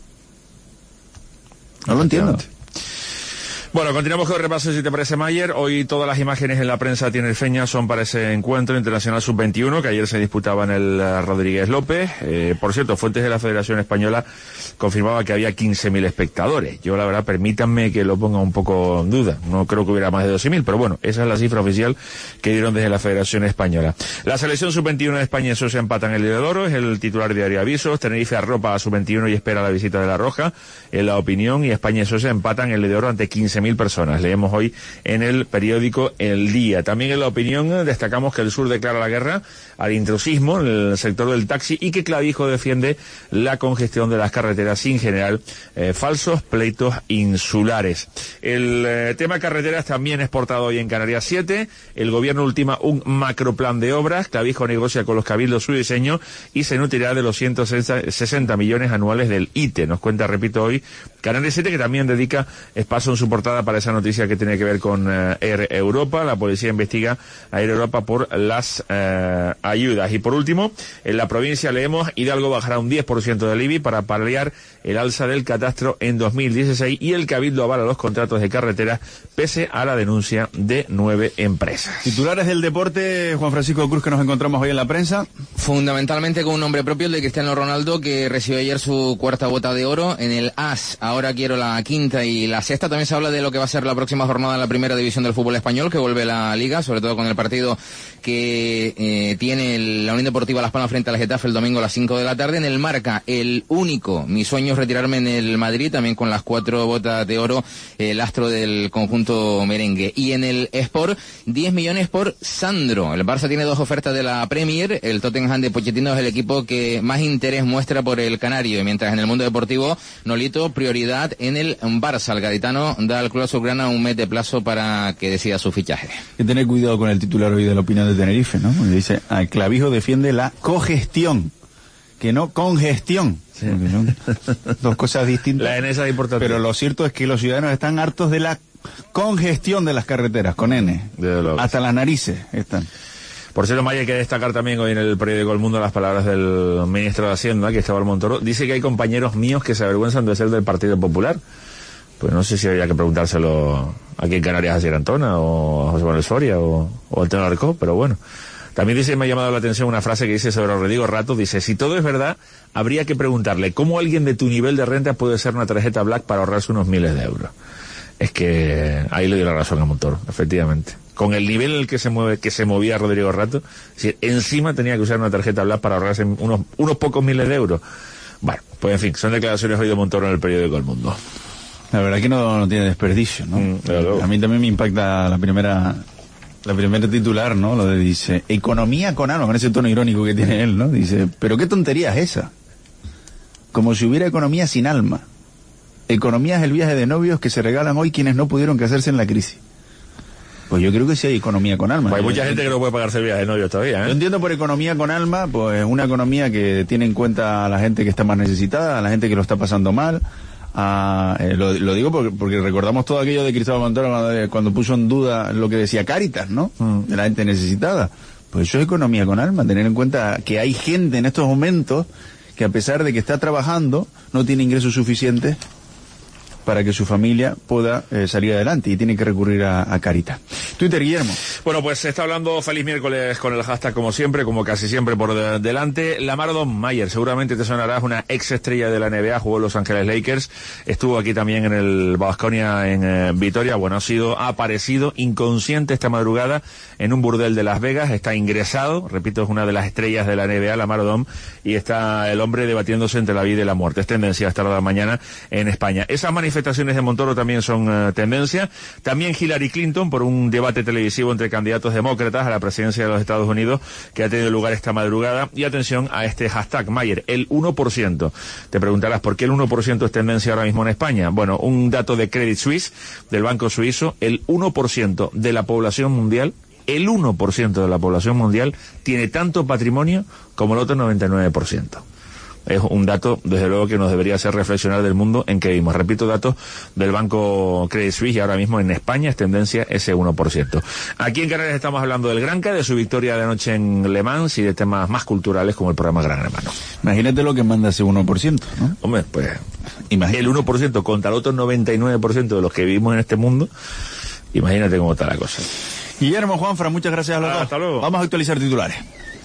No lo entiendo. Bueno, continuamos con el repaso, si te parece, Mayer. Hoy todas las imágenes en la prensa tinerfeña son para ese encuentro internacional sub-21 que ayer se disputaba en el Rodríguez López. Por cierto, fuentes de la Federación Española confirmaba que había 15.000 espectadores. Yo, la verdad, permítanme que lo ponga un poco en duda. No creo que hubiera más de 12.000, pero bueno, esa es la cifra oficial que dieron desde la Federación Española. La selección sub-21 de España y Sosa empatan en el Liga de Oro, es el titular de Diario Avisos. Tenerife arropa a sub-21 y espera la visita de La Roja. En La Opinión, y España y Sosa empatan en el Liga de Oro ante 15.000 personas. Leemos hoy en el periódico El Día. También en La Opinión destacamos que el sur declara la guerra al intrusismo en el sector del taxi y que Clavijo defiende la congestión de las carreteras sin generar falsos pleitos insulares. El tema carreteras también es portado hoy en Canarias 7. El gobierno ultima un macroplan de obras. Clavijo negocia con los cabildos su diseño y se nutrirá de los 160 millones anuales del ITE. Nos cuenta, repito, hoy Canarias 7, que también dedica espacio en su portada para esa noticia que tiene que ver con Air Europa. La policía investiga a Air Europa por las ayudas. Y por último, en la provincia leemos, Hidalgo bajará un 10% del IBI para paliar el alza del catastro en 2016 y el Cabildo avala los contratos de carretera pese a la denuncia de 9 empresas. Titulares del deporte, Juan Francisco Cruz, que nos encontramos hoy en la prensa. Fundamentalmente con un nombre propio, el de Cristiano Ronaldo, que recibió ayer su 4ª bota de oro en el AS. Ahora quiero la 5ª y la 6ª. También se habla de lo que va a ser la próxima jornada en la primera división del fútbol español, que vuelve la Liga, sobre todo con el partido que tiene la Unión Deportiva Las Palmas frente al Getafe el domingo a las 5 de la tarde. En el Marca, el único, mi sueño es retirarme en el Madrid, también con las 4 botas de oro, el astro del conjunto merengue. Y en el Sport, 10 millones por Sandro. El Barça tiene 2 ofertas de la Premier, el Tottenham de Pochettino es el equipo que más interés muestra por el canario, y mientras en el mundo deportivo, Nolito, prioridad en el Barça. El gaditano da al club azulgrana un mes de plazo para que decida su fichaje. Hay que tener cuidado con el titular hoy de La Opinión de Tenerife, ¿no? Porque dice, Clavijo defiende la cogestión, que no congestión. Sí. Son 2 cosas distintas. La N es importante. Pero lo cierto es que los ciudadanos están hartos de la congestión de las carreteras, con N. Hasta las narices están. Por cierto, Maya, hay que destacar también hoy en el periódico El Mundo las palabras del ministro de Hacienda, Cristóbal Montoro. Dice que hay compañeros míos que se avergüenzan de ser del Partido Popular. Pues no sé si había que preguntárselo aquí en Canarias a Sierra Antona o a José Manuel Soria o Antonio Arcó, pero bueno. También dice, me ha llamado la atención una frase que dice sobre Rodrigo Rato, dice, si todo es verdad, habría que preguntarle cómo alguien de tu nivel de renta puede usar una tarjeta Black para ahorrarse unos miles de euros. Es que ahí le doy la razón a Montoro, efectivamente. Con el nivel en el que se movía Rodrigo Rato, si encima tenía que usar una tarjeta Black para ahorrarse unos pocos miles de euros. Bueno, pues en fin, son declaraciones hoy de Montoro en el periódico El Mundo. La verdad que no tiene desperdicio, ¿no? A mí también me impacta la primera titular, ¿no? Lo de dice, economía con alma, con ese tono irónico que tiene él, ¿no? Dice, pero qué tontería es esa. Como si hubiera economía sin alma. Economía es el viaje de novios que se regalan hoy quienes no pudieron casarse en la crisis. Pues yo creo que sí hay economía con alma. Pues hay mucha gente que no puede pagarse el viaje de novios todavía, ¿eh? Yo entiendo por economía con alma, pues una economía que tiene en cuenta a la gente que está más necesitada, a la gente que lo está pasando mal. Lo digo porque recordamos todo aquello de Cristóbal Montoro cuando puso en duda lo que decía Cáritas, ¿no? De la gente necesitada. Pues eso es economía con alma, tener en cuenta que hay gente en estos momentos que a pesar de que está trabajando no tiene ingresos suficientes para que su familia pueda salir adelante y tiene que recurrir a Cáritas. Twitter, Guillermo. Bueno, pues se está hablando feliz miércoles con el hashtag como siempre, como casi siempre por delante. Lamar Odom Mayer, seguramente te sonará, es una ex estrella de la NBA, jugó en Los Ángeles Lakers, estuvo aquí también en el Baskonia en Vitoria. Bueno, ha aparecido inconsciente esta madrugada en un burdel de Las Vegas, está ingresado, repito, es una de las estrellas de la NBA, Lamar Odom, y está el hombre debatiéndose entre la vida y la muerte. Es tendencia esta hora de la mañana en España. Esas manifestaciones de Montoro también son tendencia. También Hillary Clinton por un debate televisivo entre candidatos demócratas a la presidencia de los Estados Unidos que ha tenido lugar esta madrugada. Y atención a este hashtag Mayer, el 1%. Te preguntarás por qué el 1% es tendencia ahora mismo en España. Bueno, un dato de Credit Suisse, del banco suizo, el 1% de la población mundial, el 1% de la población mundial tiene tanto patrimonio como el otro 99%. Es un dato, desde luego, que nos debería hacer reflexionar del mundo en que vivimos. Repito, datos del banco Credit Suisse, y ahora mismo en España es tendencia ese 1%. Aquí en Canarias estamos hablando del Granca, de su victoria de anoche en Le Mans y de temas más culturales como el programa Gran Hermano. Imagínate lo que manda ese 1%, ¿no? Hombre, pues imagínate. El 1% contra el otro 99% de los que vivimos en este mundo, imagínate cómo está la cosa. Guillermo, Juanfra, muchas gracias a los dos. Hasta luego. Vamos a actualizar titulares.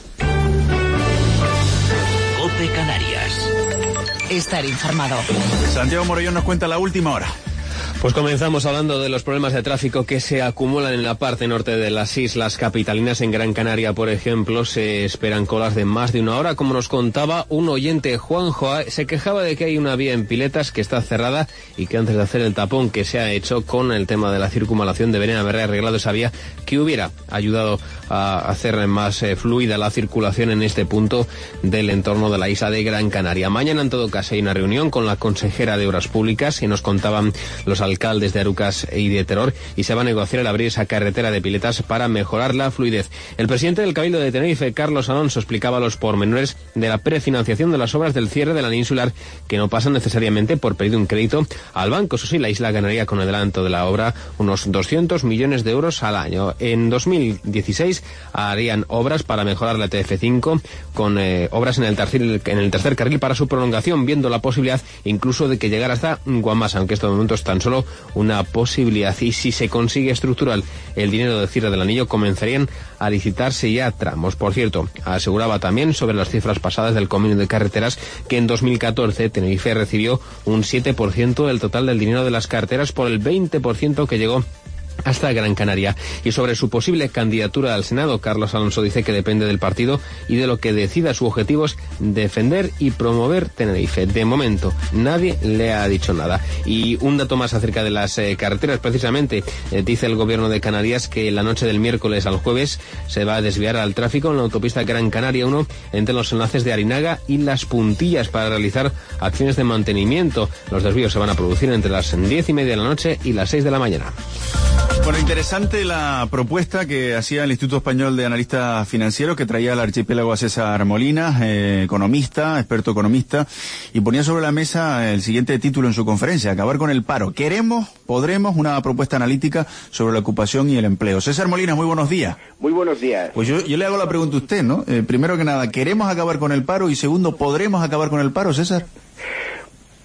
COPE Canarias. Estar informado. Santiago Morollón nos cuenta la última hora. Pues comenzamos hablando de los problemas de tráfico que se acumulan en la parte norte de las islas capitalinas. En Gran Canaria, por ejemplo, se esperan colas de más de una hora. Como nos contaba un oyente, Juanjo, se quejaba de que hay una vía en Piletas que está cerrada y que antes de hacer el tapón que se ha hecho con el tema de la circunvalación deberían haber arreglado esa vía, que hubiera ayudado a hacer más fluida la circulación en este punto del entorno de la isla de Gran Canaria. Mañana, en todo caso, hay una reunión con la consejera de Obras Públicas y nos contaban los alcaldes de Arucas y de Teror, y se va a negociar el abrir esa carretera de Piletas para mejorar la fluidez. El presidente del Cabildo de Tenerife, Carlos Alonso, explicaba los pormenores de la prefinanciación de las obras del cierre de la insular, que no pasan necesariamente por pedir un crédito al banco. Eso sí, la isla ganaría con el adelanto de la obra unos 200 millones de euros al año. En 2016 harían obras para mejorar la TF5 con obras en el tercer carril para su prolongación, viendo la posibilidad incluso de que llegara hasta Guamasa, aunque estos momentos tan solo una posibilidad. Y si se consigue estructural el dinero del cierre del anillo, comenzarían a licitarse ya tramos. Por cierto, aseguraba también sobre las cifras pasadas del convenio de carreteras que en 2014 Tenerife recibió un 7% del total del dinero de las carreteras por el 20% que llegó hasta Gran Canaria. Y sobre su posible candidatura al Senado, Carlos Alonso dice que depende del partido y de lo que decida. Su objetivo es defender y promover Tenerife. De momento, nadie le ha dicho nada. Y un dato más acerca de las carreteras, precisamente, dice el gobierno de Canarias que la noche del miércoles al jueves se va a desviar al tráfico en la autopista Gran Canaria 1 entre los enlaces de Arinaga y Las Puntillas para realizar acciones de mantenimiento. Los desvíos se van a producir entre las 10:30 de la noche y las 6 de la mañana. Bueno, interesante la propuesta que hacía el Instituto Español de Analistas Financieros, que traía al archipiélago a César Molina, economista, experto economista, y ponía sobre la mesa el siguiente título en su conferencia: acabar con el paro. Podremos, una propuesta analítica sobre la ocupación y el empleo. César Molina, muy buenos días. Muy buenos días. Pues yo le hago la pregunta a usted, ¿no? Primero que nada, ¿queremos acabar con el paro? Y segundo, ¿podremos acabar con el paro, César?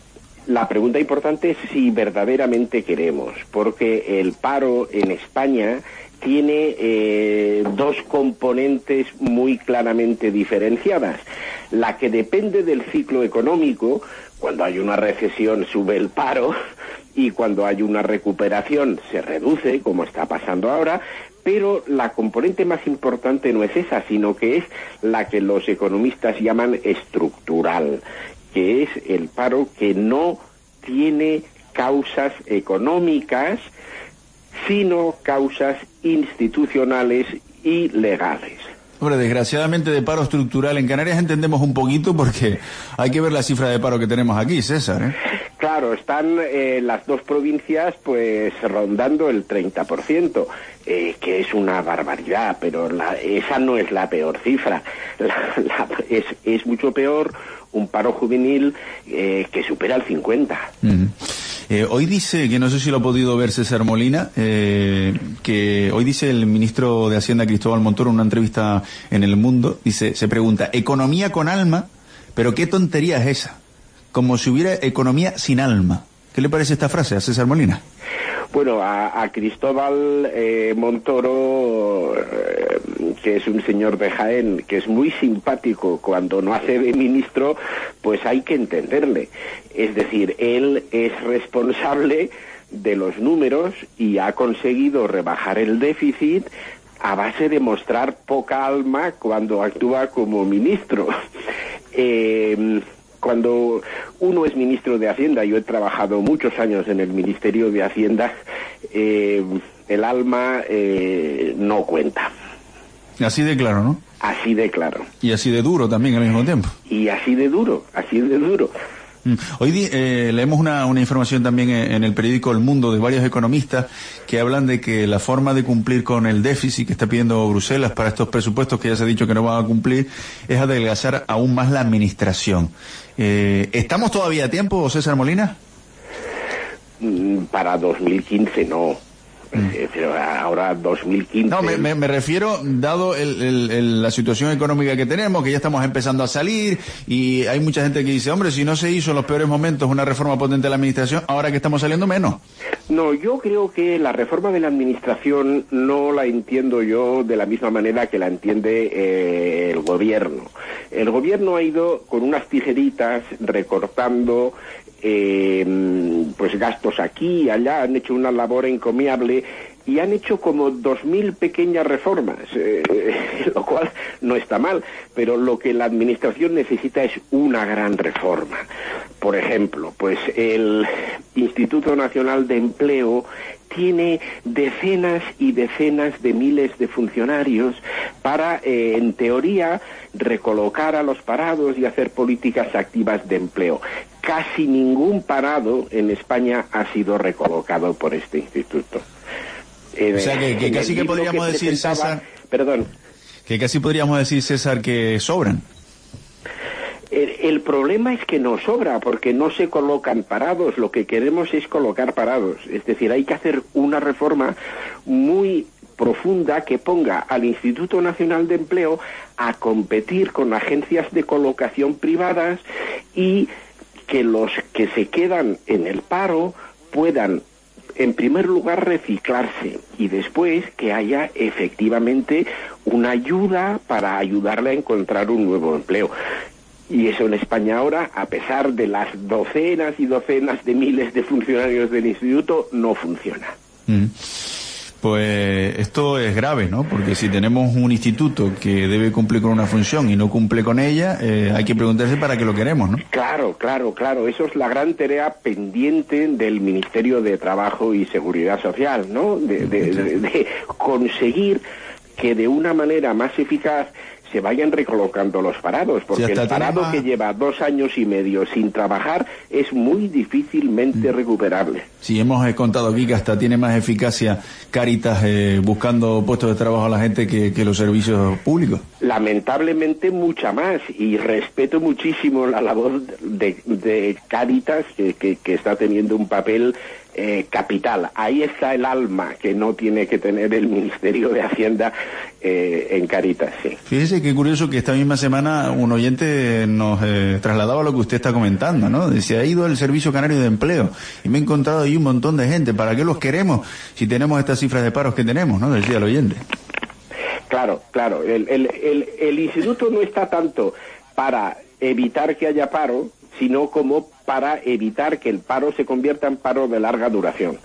La pregunta importante es si verdaderamente queremos, porque el paro en España tiene dos componentes muy claramente diferenciadas. La que depende del ciclo económico, cuando hay una recesión sube el paro y cuando hay una recuperación se reduce, como está pasando ahora, pero la componente más importante no es esa, sino que es la que los economistas llaman estructural, que es el paro que no tiene causas económicas, sino causas institucionales y legales. Hombre, desgraciadamente de paro estructural en Canarias entendemos un poquito porque hay que ver la cifra de paro que tenemos aquí, César, ¿eh? Claro, están las dos provincias pues rondando el 30%, que es una barbaridad, pero esa no es la peor cifra. Es mucho peor un paro juvenil que supera el 50%. Hoy dice, que no sé si lo ha podido ver César Molina, que hoy dice el ministro de Hacienda Cristóbal Montoro en una entrevista en El Mundo, se pregunta, economía con alma, pero qué tontería es esa, como si hubiera economía sin alma. ¿Qué le parece esta frase a César Molina? Bueno, a Cristóbal Montoro, que es un señor de Jaén, que es muy simpático cuando no hace de ministro, pues hay que entenderle. Es decir, él es responsable de los números y ha conseguido rebajar el déficit a base de mostrar poca alma cuando actúa como ministro. Cuando uno es ministro de Hacienda, yo he trabajado muchos años en el Ministerio de Hacienda, el alma no cuenta. Así de claro, ¿no? Así de claro. Y así de duro también al mismo tiempo. Y así de duro, así de duro. Hoy leemos una información también en el periódico El Mundo de varios economistas que hablan de que la forma de cumplir con el déficit que está pidiendo Bruselas para estos presupuestos que ya se ha dicho que no van a cumplir es adelgazar aún más la administración. ¿Estamos todavía a tiempo, César Molina? Para 2015 no. Pero ahora 2015... No, me refiero, dado la situación económica que tenemos, que ya estamos empezando a salir, y hay mucha gente que dice, hombre, si no se hizo en los peores momentos una reforma potente de la administración, ahora que estamos saliendo menos. No, yo creo que la reforma de la administración no la entiendo yo de la misma manera que la entiende el gobierno. El gobierno ha ido con unas tijeritas recortando pues gastos aquí y allá, han hecho una labor encomiable y han hecho como 2.000 pequeñas reformas, lo cual no está mal, pero lo que la administración necesita es una gran reforma. Por ejemplo, pues el Instituto Nacional de Empleo tiene decenas y decenas de miles de funcionarios para, en teoría, recolocar a los parados y hacer políticas activas de empleo. Casi ningún parado en España ha sido recolocado por este instituto. O sea que casi que podríamos decir, César... Perdón. Que casi podríamos decir, César, que sobran. El problema es que no sobra, porque no se colocan parados. Lo que queremos es colocar parados. Es decir, hay que hacer una reforma muy profunda que ponga al Instituto Nacional de Empleo a competir con agencias de colocación privadas y que los que se quedan en el paro puedan, en primer lugar, reciclarse y después que haya efectivamente una ayuda para ayudarle a encontrar un nuevo empleo. Y eso en España ahora, a pesar de las docenas y docenas de miles de funcionarios del instituto, no funciona. Pues esto es grave, ¿no? Porque si tenemos un instituto que debe cumplir con una función y no cumple con ella, hay que preguntarse para qué lo queremos, ¿no? Claro. Eso es la gran tarea pendiente del Ministerio de Trabajo y Seguridad Social, ¿no? De conseguir que de una manera más eficaz se vayan recolocando los parados, porque el parado que lleva 2 años y medio sin trabajar es muy difícilmente recuperable. Sí, hemos contado aquí que hasta tiene más eficacia Cáritas buscando puestos de trabajo a la gente que los servicios públicos. Lamentablemente mucha más, y respeto muchísimo la labor de Cáritas, que está teniendo un papel capital. Ahí está el alma que no tiene que tener el Ministerio de Hacienda en Cáritas, sí. Fíjese qué curioso que esta misma semana un oyente nos trasladaba lo que usted está comentando, ¿no? Decía, ha ido el Servicio Canario de Empleo y me he encontrado ahí un montón de gente. ¿Para qué los queremos si tenemos estas cifras de paros que tenemos, no? Decía el oyente. Claro. El instituto no está tanto para evitar que haya paro, sino como para evitar que el paro se convierta en paro de larga duración.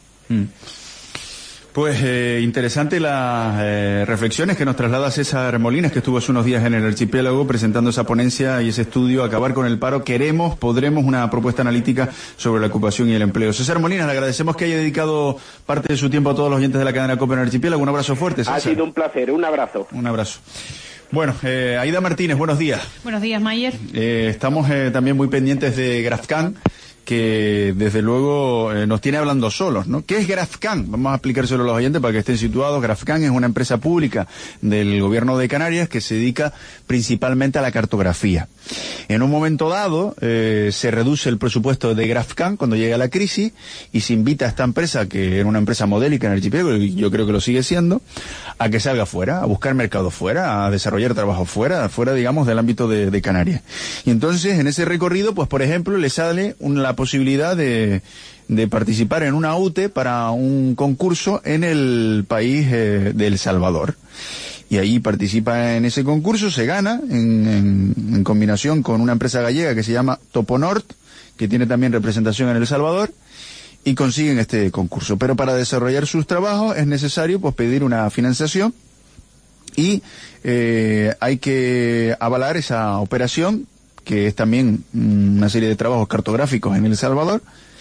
Pues interesante las reflexiones que nos traslada César Molinas, que estuvo hace unos días en el archipiélago presentando esa ponencia y ese estudio, Acabar con el paro, podremos, una propuesta analítica sobre la ocupación y el empleo. César Molinas, le agradecemos que haya dedicado parte de su tiempo a todos los oyentes de la cadena COPE en el archipiélago. Un abrazo fuerte, César. Ha sido un placer, un abrazo. Un abrazo. Bueno, Aida Martínez, buenos días. Buenos días, Mayer. Estamos también muy pendientes de Grafcan, que desde luego nos tiene hablando solos, ¿no? ¿Qué es Grafcan? Vamos a explicárselo a los oyentes para que estén situados. Grafcan es una empresa pública del gobierno de Canarias que se dedica principalmente a la cartografía. En un momento dado se reduce el presupuesto de Grafcan cuando llega la crisis y se invita a esta empresa, que era una empresa modélica en el archipiélago, y yo creo que lo sigue siendo, a que salga fuera, a buscar mercado fuera, a desarrollar trabajo fuera, digamos, del ámbito de Canarias. Y entonces, en ese recorrido, pues por ejemplo, le sale la posibilidad de participar en una UTE para un concurso en el país de El Salvador. Y ahí participa en ese concurso, se gana en combinación con una empresa gallega que se llama Toponort, que tiene también representación en El Salvador, y consiguen este concurso. Pero para desarrollar sus trabajos es necesario pues pedir una financiación y hay que avalar esa operación, que es también una serie de trabajos cartográficos en El Salvador.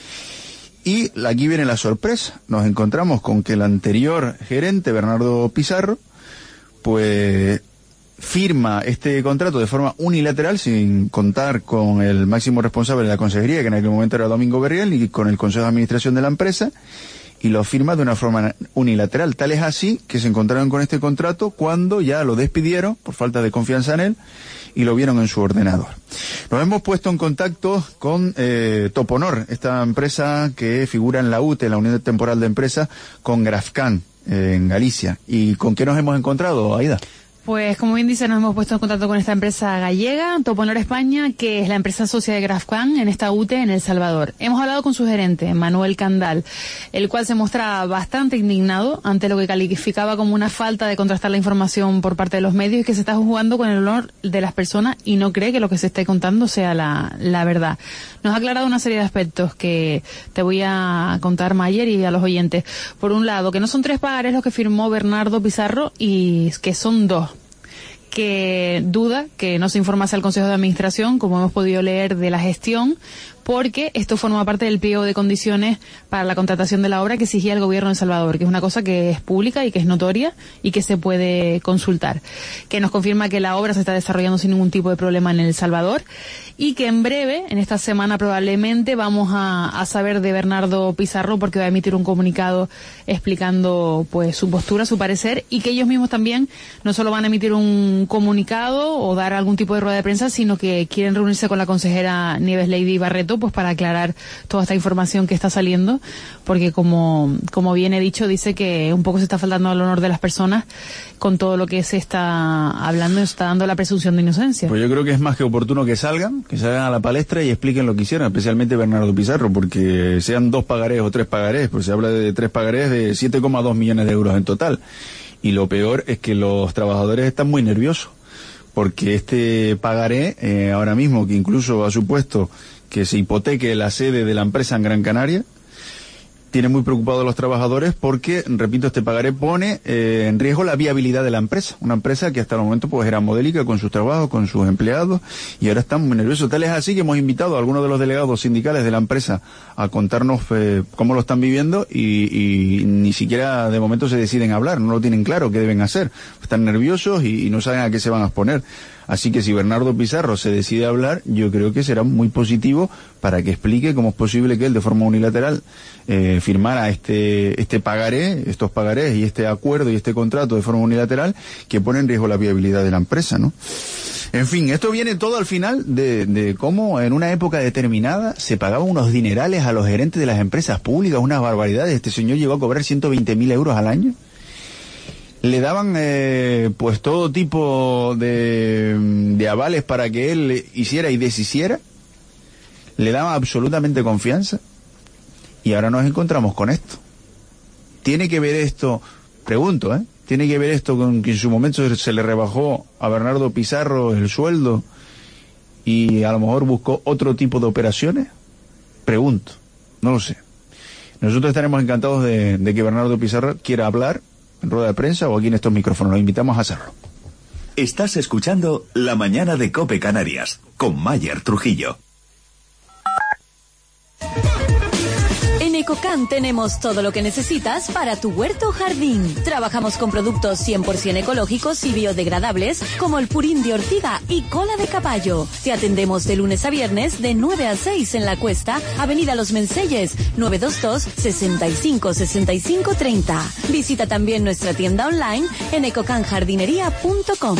Y aquí viene la sorpresa. Nos encontramos con que el anterior gerente, Bernardo Pizarro, pues firma este contrato de forma unilateral, sin contar con el máximo responsable de la consejería, que en aquel momento era Domingo Berriel, y con el consejo de administración de la empresa, y lo firma de una forma unilateral. Tal es así que se encontraron con este contrato cuando ya lo despidieron por falta de confianza en él y lo vieron en su ordenador. Nos hemos puesto en contacto con Toponor, esta empresa que figura en la UTE, la Unión Temporal de Empresas, con Grafcan en Galicia. ¿Y con qué nos hemos encontrado, Aida? Pues, como bien dice, nos hemos puesto en contacto con esta empresa gallega, Toponor España, que es la empresa socia de Grafcan en esta UTE en El Salvador. Hemos hablado con su gerente, Manuel Candal, el cual se mostraba bastante indignado ante lo que calificaba como una falta de contrastar la información por parte de los medios y que se está jugando con el honor de las personas y no cree que lo que se esté contando sea la verdad. Nos ha aclarado una serie de aspectos que te voy a contar, Mayer, y a los oyentes. Por un lado, que no son 3 pagarés los que firmó Bernardo Pizarro y que son 2. Que duda que no se informase al Consejo de Administración, como hemos podido leer de la gestión, porque esto forma parte del pliego de condiciones para la contratación de la obra que exigía el gobierno de El Salvador, que es una cosa que es pública y que es notoria y que se puede consultar. Que nos confirma que la obra se está desarrollando sin ningún tipo de problema en El Salvador y que en breve, en esta semana probablemente, vamos a saber de Bernardo Pizarro, porque va a emitir un comunicado explicando pues su postura, su parecer, y que ellos mismos también no solo van a emitir un comunicado o dar algún tipo de rueda de prensa, sino que quieren reunirse con la consejera Nieves Lady Barreto pues para aclarar toda esta información que está saliendo, porque como bien he dicho, dice que un poco se está faltando al honor de las personas con todo lo que se está hablando, está dando la presunción de inocencia. Pues yo creo que es más que oportuno que salgan a la palestra y expliquen lo que hicieron, especialmente Bernardo Pizarro, porque sean 2 pagarés o 3 pagarés, pues se habla de 3 pagarés de 7,2 millones de euros en total. Y lo peor es que los trabajadores están muy nerviosos, porque este pagaré, ahora mismo, que incluso ha supuesto que se hipoteque la sede de la empresa en Gran Canaria, tiene muy preocupados a los trabajadores porque, repito, este pagaré pone en riesgo la viabilidad de la empresa. Una empresa que hasta el momento pues era modélica con sus trabajos, con sus empleados, y ahora están muy nerviosos. Tal es así que hemos invitado a algunos de los delegados sindicales de la empresa a contarnos cómo lo están viviendo y ni siquiera de momento se deciden a hablar, no lo tienen claro qué deben hacer. Están nerviosos y no saben a qué se van a exponer. Así que si Bernardo Pizarro se decide a hablar, yo creo que será muy positivo para que explique cómo es posible que él de forma unilateral firmara este pagaré, estos pagarés y este acuerdo y este contrato de forma unilateral que pone en riesgo la viabilidad de la empresa, ¿no? En fin, esto viene todo al final de cómo en una época determinada se pagaban unos dinerales a los gerentes de las empresas públicas, unas barbaridades. Este señor llegó a cobrar 120.000 euros al año. Le daban pues todo tipo de avales para que él hiciera y deshiciera. Le daban absolutamente confianza. Y ahora nos encontramos con esto. ¿Tiene que ver esto, pregunto, tiene que ver esto con que en su momento se le rebajó a Bernardo Pizarro el sueldo y a lo mejor buscó otro tipo de operaciones? Pregunto, no lo sé. Nosotros estaremos encantados de que Bernardo Pizarro quiera hablar en rueda de prensa o aquí en estos micrófonos. Lo invitamos a hacerlo. Estás escuchando La Mañana de COPE Canarias con Mayer Trujillo. En Ecocan tenemos todo lo que necesitas para tu huerto o jardín. Trabajamos con productos 100% ecológicos y biodegradables como el purín de ortiga y cola de caballo. Te atendemos de lunes a viernes de 9 a 6 en La Cuesta, Avenida Los Menseyes, 922 65 65 30. Visita también nuestra tienda online en ecocanjardinería.com.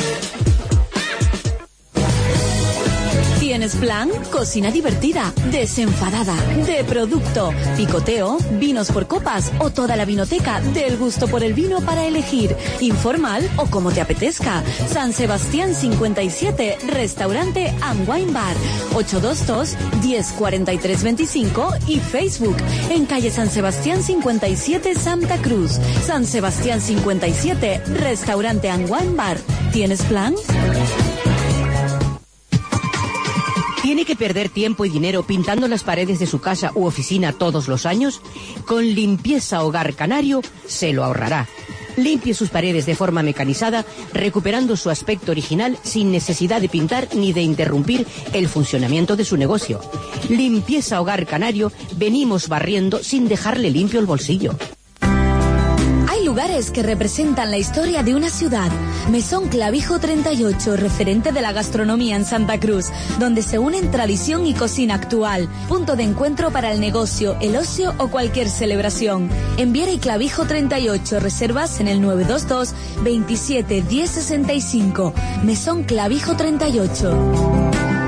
¿Tienes plan? Cocina divertida, desenfadada, de producto, picoteo, vinos por copas o toda la vinoteca del gusto por el vino para elegir. Informal o como te apetezca. San Sebastián 57, Restaurante and Wine Bar, 822-104325 y Facebook en calle San Sebastián 57, Santa Cruz. San Sebastián 57, Restaurante and Wine Bar. ¿Tienes plan? ¿Tiene que perder tiempo y dinero pintando las paredes de su casa u oficina todos los años? Con Limpieza Hogar Canario se lo ahorrará. Limpie sus paredes de forma mecanizada, recuperando su aspecto original sin necesidad de pintar ni de interrumpir el funcionamiento de su negocio. Limpieza Hogar Canario, venimos barriendo sin dejarle limpio el bolsillo. Hay lugares que representan la historia de una ciudad. Mesón Clavijo 38, referente de la gastronomía en Santa Cruz, donde se unen tradición y cocina actual. Punto de encuentro para el negocio, el ocio o cualquier celebración. En Viera y Clavijo 38, reservas en el 922 27 10 65. Mesón Clavijo 38.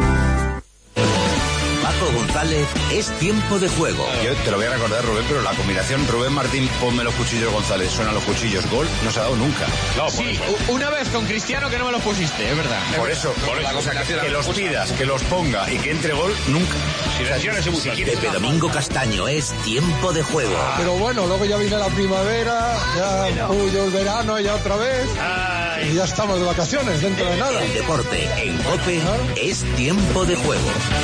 González, es tiempo de juego. Yo te lo voy a recordar, Rubén, pero la combinación Rubén Martín, ponme los cuchillos González, suenan los cuchillos, gol, no se ha dado nunca. No, sí, una vez con Cristiano que no me los pusiste, es verdad. Por eso, la cosa que los pidas, que los ponga y que entre gol, nunca. Si lesiones y muchas. Pepe Domingo Castaño, es tiempo de juego. Pero bueno, luego ya viene la primavera, ya el verano, ya otra vez. Y ya estamos de vacaciones, dentro de nada. El deporte en COPE es tiempo de juego.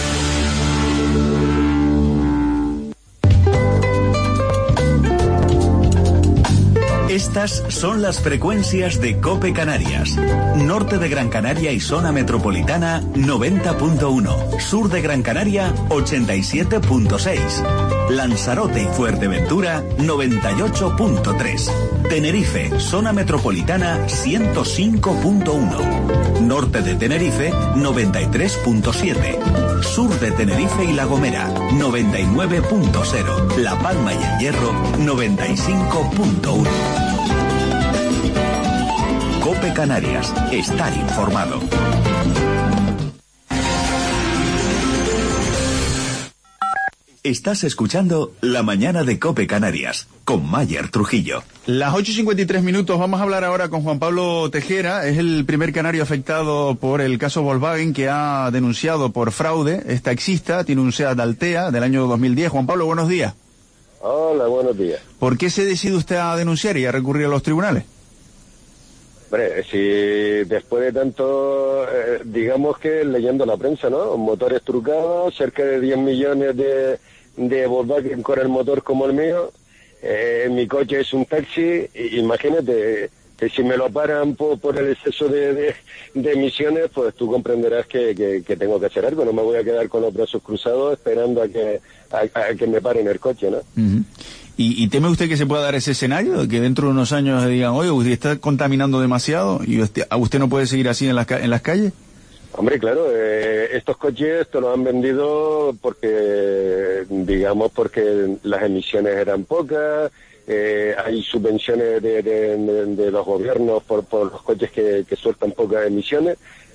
Estas son las frecuencias de COPE Canarias. Norte de Gran Canaria y zona metropolitana 90.1. Sur de Gran Canaria 87.6. Lanzarote y Fuerteventura 98.3. Tenerife, zona metropolitana 105.1. Norte de Tenerife 93.7. Sur de Tenerife y La Gomera 99.0. La Palma y el Hierro 95.1. COPE Canarias, estar informado. Estás escuchando La Mañana de COPE Canarias con Mayer Trujillo. Las 8:53 minutos, vamos a hablar ahora con Juan Pablo Tejera, es el primer canario afectado por el caso Volkswagen que ha denunciado por fraude. Es taxista, tiene un SEAT Altea del año 2010. Juan Pablo, buenos días. Hola, buenos días. ¿Por qué se decide usted a denunciar y a recurrir a los tribunales? Hombre, si después de tanto, digamos que leyendo la prensa, ¿no? Motores trucados, cerca de 10 millones de Volkswagen con el motor como el mío. Mi coche es un taxi, imagínate, que si me lo paran por el exceso de emisiones, pues tú comprenderás que tengo que hacer algo. No me voy a quedar con los brazos cruzados esperando a que me paren el coche, ¿no? Uh-huh. ¿Y teme usted que se pueda dar ese escenario? Que dentro de unos años digan, oye, usted está contaminando demasiado y usted no puede seguir así en las calles. Hombre, claro, estos coches te los han vendido porque las emisiones eran pocas, hay subvenciones de los gobiernos por los coches que sueltan pocas emisiones,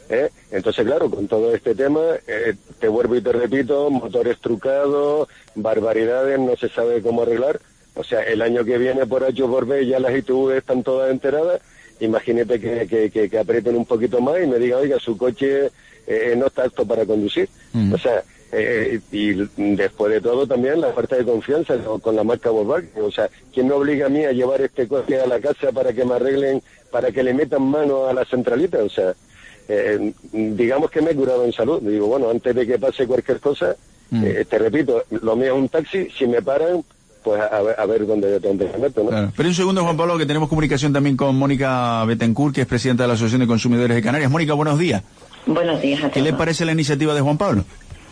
Entonces, claro, con todo este tema, te vuelvo y te repito, motores trucados, barbaridades, no se sabe cómo arreglar. O sea, el año que viene por H por B ya las ITV están todas enteradas. Imagínate que aprieten un poquito más y me diga, oiga, su coche no está apto para conducir. O sea, y después de todo también la falta de confianza con la marca Volkswagen. O sea, ¿quién me obliga a mí a llevar este coche a la casa para que me arreglen, para que le metan mano a la centralita? O sea, digamos que me he curado en salud. Digo, bueno, antes de que pase cualquier cosa, te repito, lo mío es un taxi, si me paran, pues a ver dónde me meto, ¿no? Claro. Pero un segundo, Juan Pablo, que tenemos comunicación también con Mónica Betancourt, que es presidenta de la Asociación de Consumidores de Canarias. Mónica, buenos días. Buenos días a todos. ¿Qué le parece la iniciativa de Juan Pablo?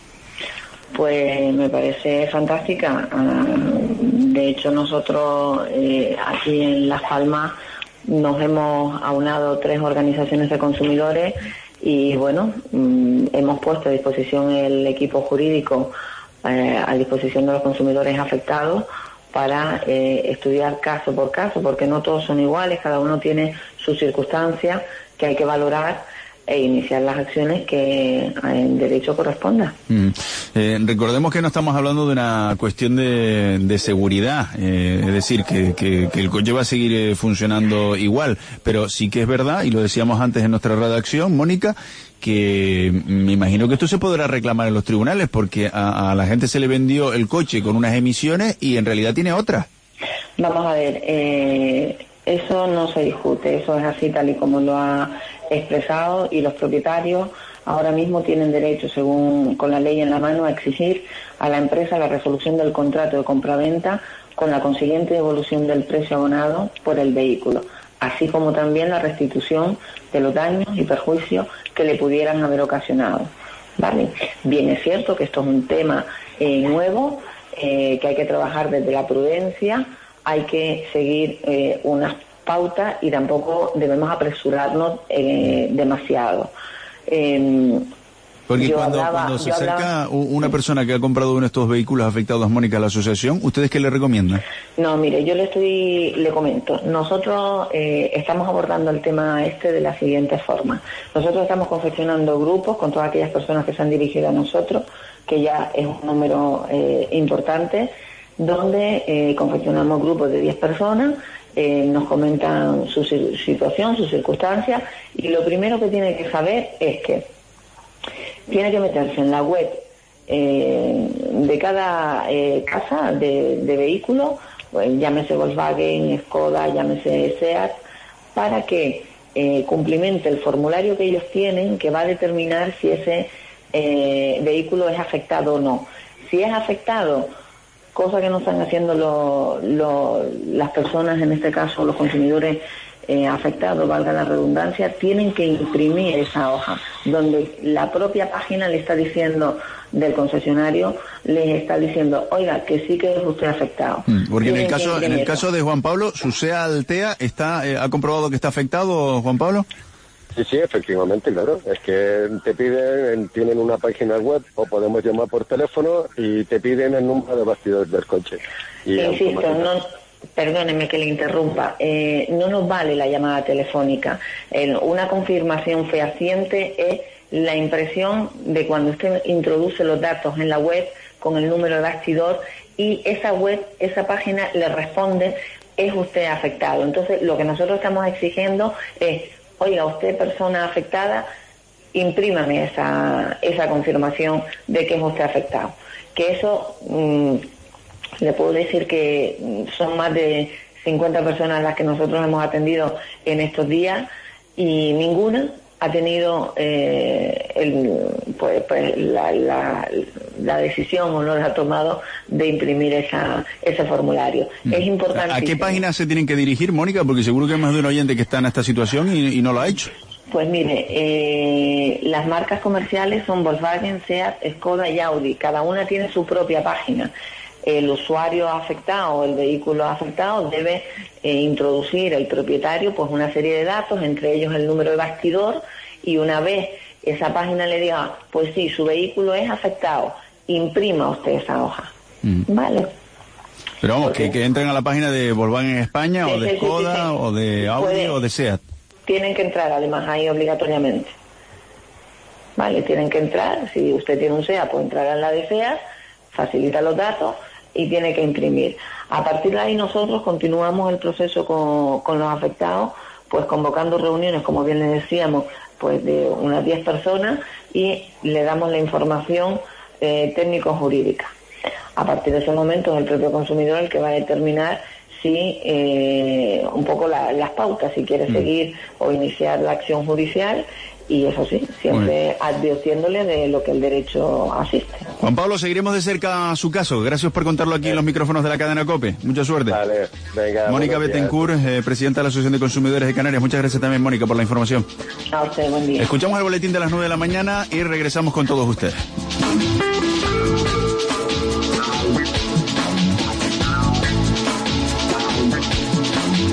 Pues me parece fantástica. De hecho, nosotros aquí en Las Palmas nos hemos aunado 3 organizaciones de consumidores y, bueno, hemos puesto a disposición el equipo jurídico a disposición de los consumidores afectados para estudiar caso por caso, porque no todos son iguales, cada uno tiene sus circunstancias que hay que valorar e iniciar las acciones que en derecho corresponda. Recordemos que no estamos hablando de una cuestión de seguridad, es decir, que el coche va a seguir funcionando igual, pero sí que es verdad, y lo decíamos antes en nuestra redacción, Mónica, que me imagino que esto se podrá reclamar en los tribunales, porque a la gente se le vendió el coche con unas emisiones y en realidad tiene otras. Vamos a ver, eso no se discute, eso es así tal y como lo ha expresado, y los propietarios ahora mismo tienen derecho, según con la ley en la mano, a exigir a la empresa la resolución del contrato de compraventa con la consiguiente devolución del precio abonado por el vehículo, así como también la restitución de los daños y perjuicios que le pudieran haber ocasionado. ¿Vale? Bien, es cierto que esto es un tema nuevo, que hay que trabajar desde la prudencia, hay que seguir unas pautas y tampoco debemos apresurarnos demasiado. Porque cuando se acerca una persona que ha comprado uno de estos vehículos afectados, Mónica, a la asociación, ¿ustedes qué le recomiendan? No, mire, yo le comento. Nosotros estamos abordando el tema de la siguiente forma. Nosotros estamos confeccionando grupos con todas aquellas personas que se han dirigido a nosotros, que ya es un número importante, donde confeccionamos grupos de 10 personas, nos comentan su situación, sus circunstancias, y lo primero que tiene que saber es que tiene que meterse en la web de cada casa de vehículo, pues, llámese Volkswagen, Skoda, llámese SEAT, para que cumplimente el formulario que ellos tienen, que va a determinar si ese vehículo es afectado o no. Si es afectado, cosa que no están haciendo las personas, en este caso los consumidores afectados, valga la redundancia, tienen que imprimir esa hoja, donde la propia página le está diciendo, del concesionario, les está diciendo, oiga, que sí que es usted afectado. Porque en el caso de Juan Pablo, su SEAT Altea ha comprobado que está afectado, Juan Pablo. Sí, efectivamente, claro. Es que te piden, tienen una página web, o podemos llamar por teléfono, y te piden el número de bastidores del coche. Y insisto, perdóneme que le interrumpa, no nos vale la llamada telefónica. Una confirmación fehaciente es la impresión de cuando usted introduce los datos en la web con el número de bastidor, y esa web, esa página le responde, es usted afectado. Entonces, lo que nosotros estamos exigiendo es, oiga, usted, persona afectada, imprímame esa confirmación de que es usted afectado. Que eso, le puedo decir que son más de 50 personas las que nosotros hemos atendido en estos días, y ninguna ha tenido la decisión, o no la ha tomado, de imprimir ese formulario. Es importante. ¿A qué página se tienen que dirigir, Mónica? Porque seguro que hay más de un oyente que está en esta situación y no lo ha hecho. Pues mire, las marcas comerciales son Volkswagen, SEAT, Skoda y Audi. Cada una tiene su propia página. El usuario afectado, el vehículo afectado, debe introducir el propietario pues una serie de datos, entre ellos el número de bastidor, y una vez esa página le diga, pues sí, su vehículo es afectado, imprima usted esa hoja. ¿Vale? Pero vamos, que entren a la página de Volkswagen España, o de Skoda, o de Audi, o de SEAT. Tienen que entrar además ahí obligatoriamente. ¿vale? Tienen que entrar, si usted tiene un SEA, pues entrará en la de SEA, facilita los datos y tiene que imprimir. A partir de ahí nosotros continuamos el proceso con los afectados, pues convocando reuniones, como bien les decíamos, pues de unas 10 personas y le damos la información técnico-jurídica. A partir de ese momento es el propio consumidor el que va a determinar si un poco las pautas, si quiere seguir o iniciar la acción judicial, y eso sí, siempre advirtiéndole de lo que el derecho asiste. Juan Pablo, seguiremos de cerca su caso. Gracias por contarlo aquí en los micrófonos de la cadena COPE. Mucha suerte. Vale, venga. Mónica Bettencourt, presidenta de la Asociación de Consumidores de Canarias. Muchas gracias también, Mónica, por la información. A usted, buen día. Escuchamos el boletín de las 9 de la mañana y regresamos con todos ustedes.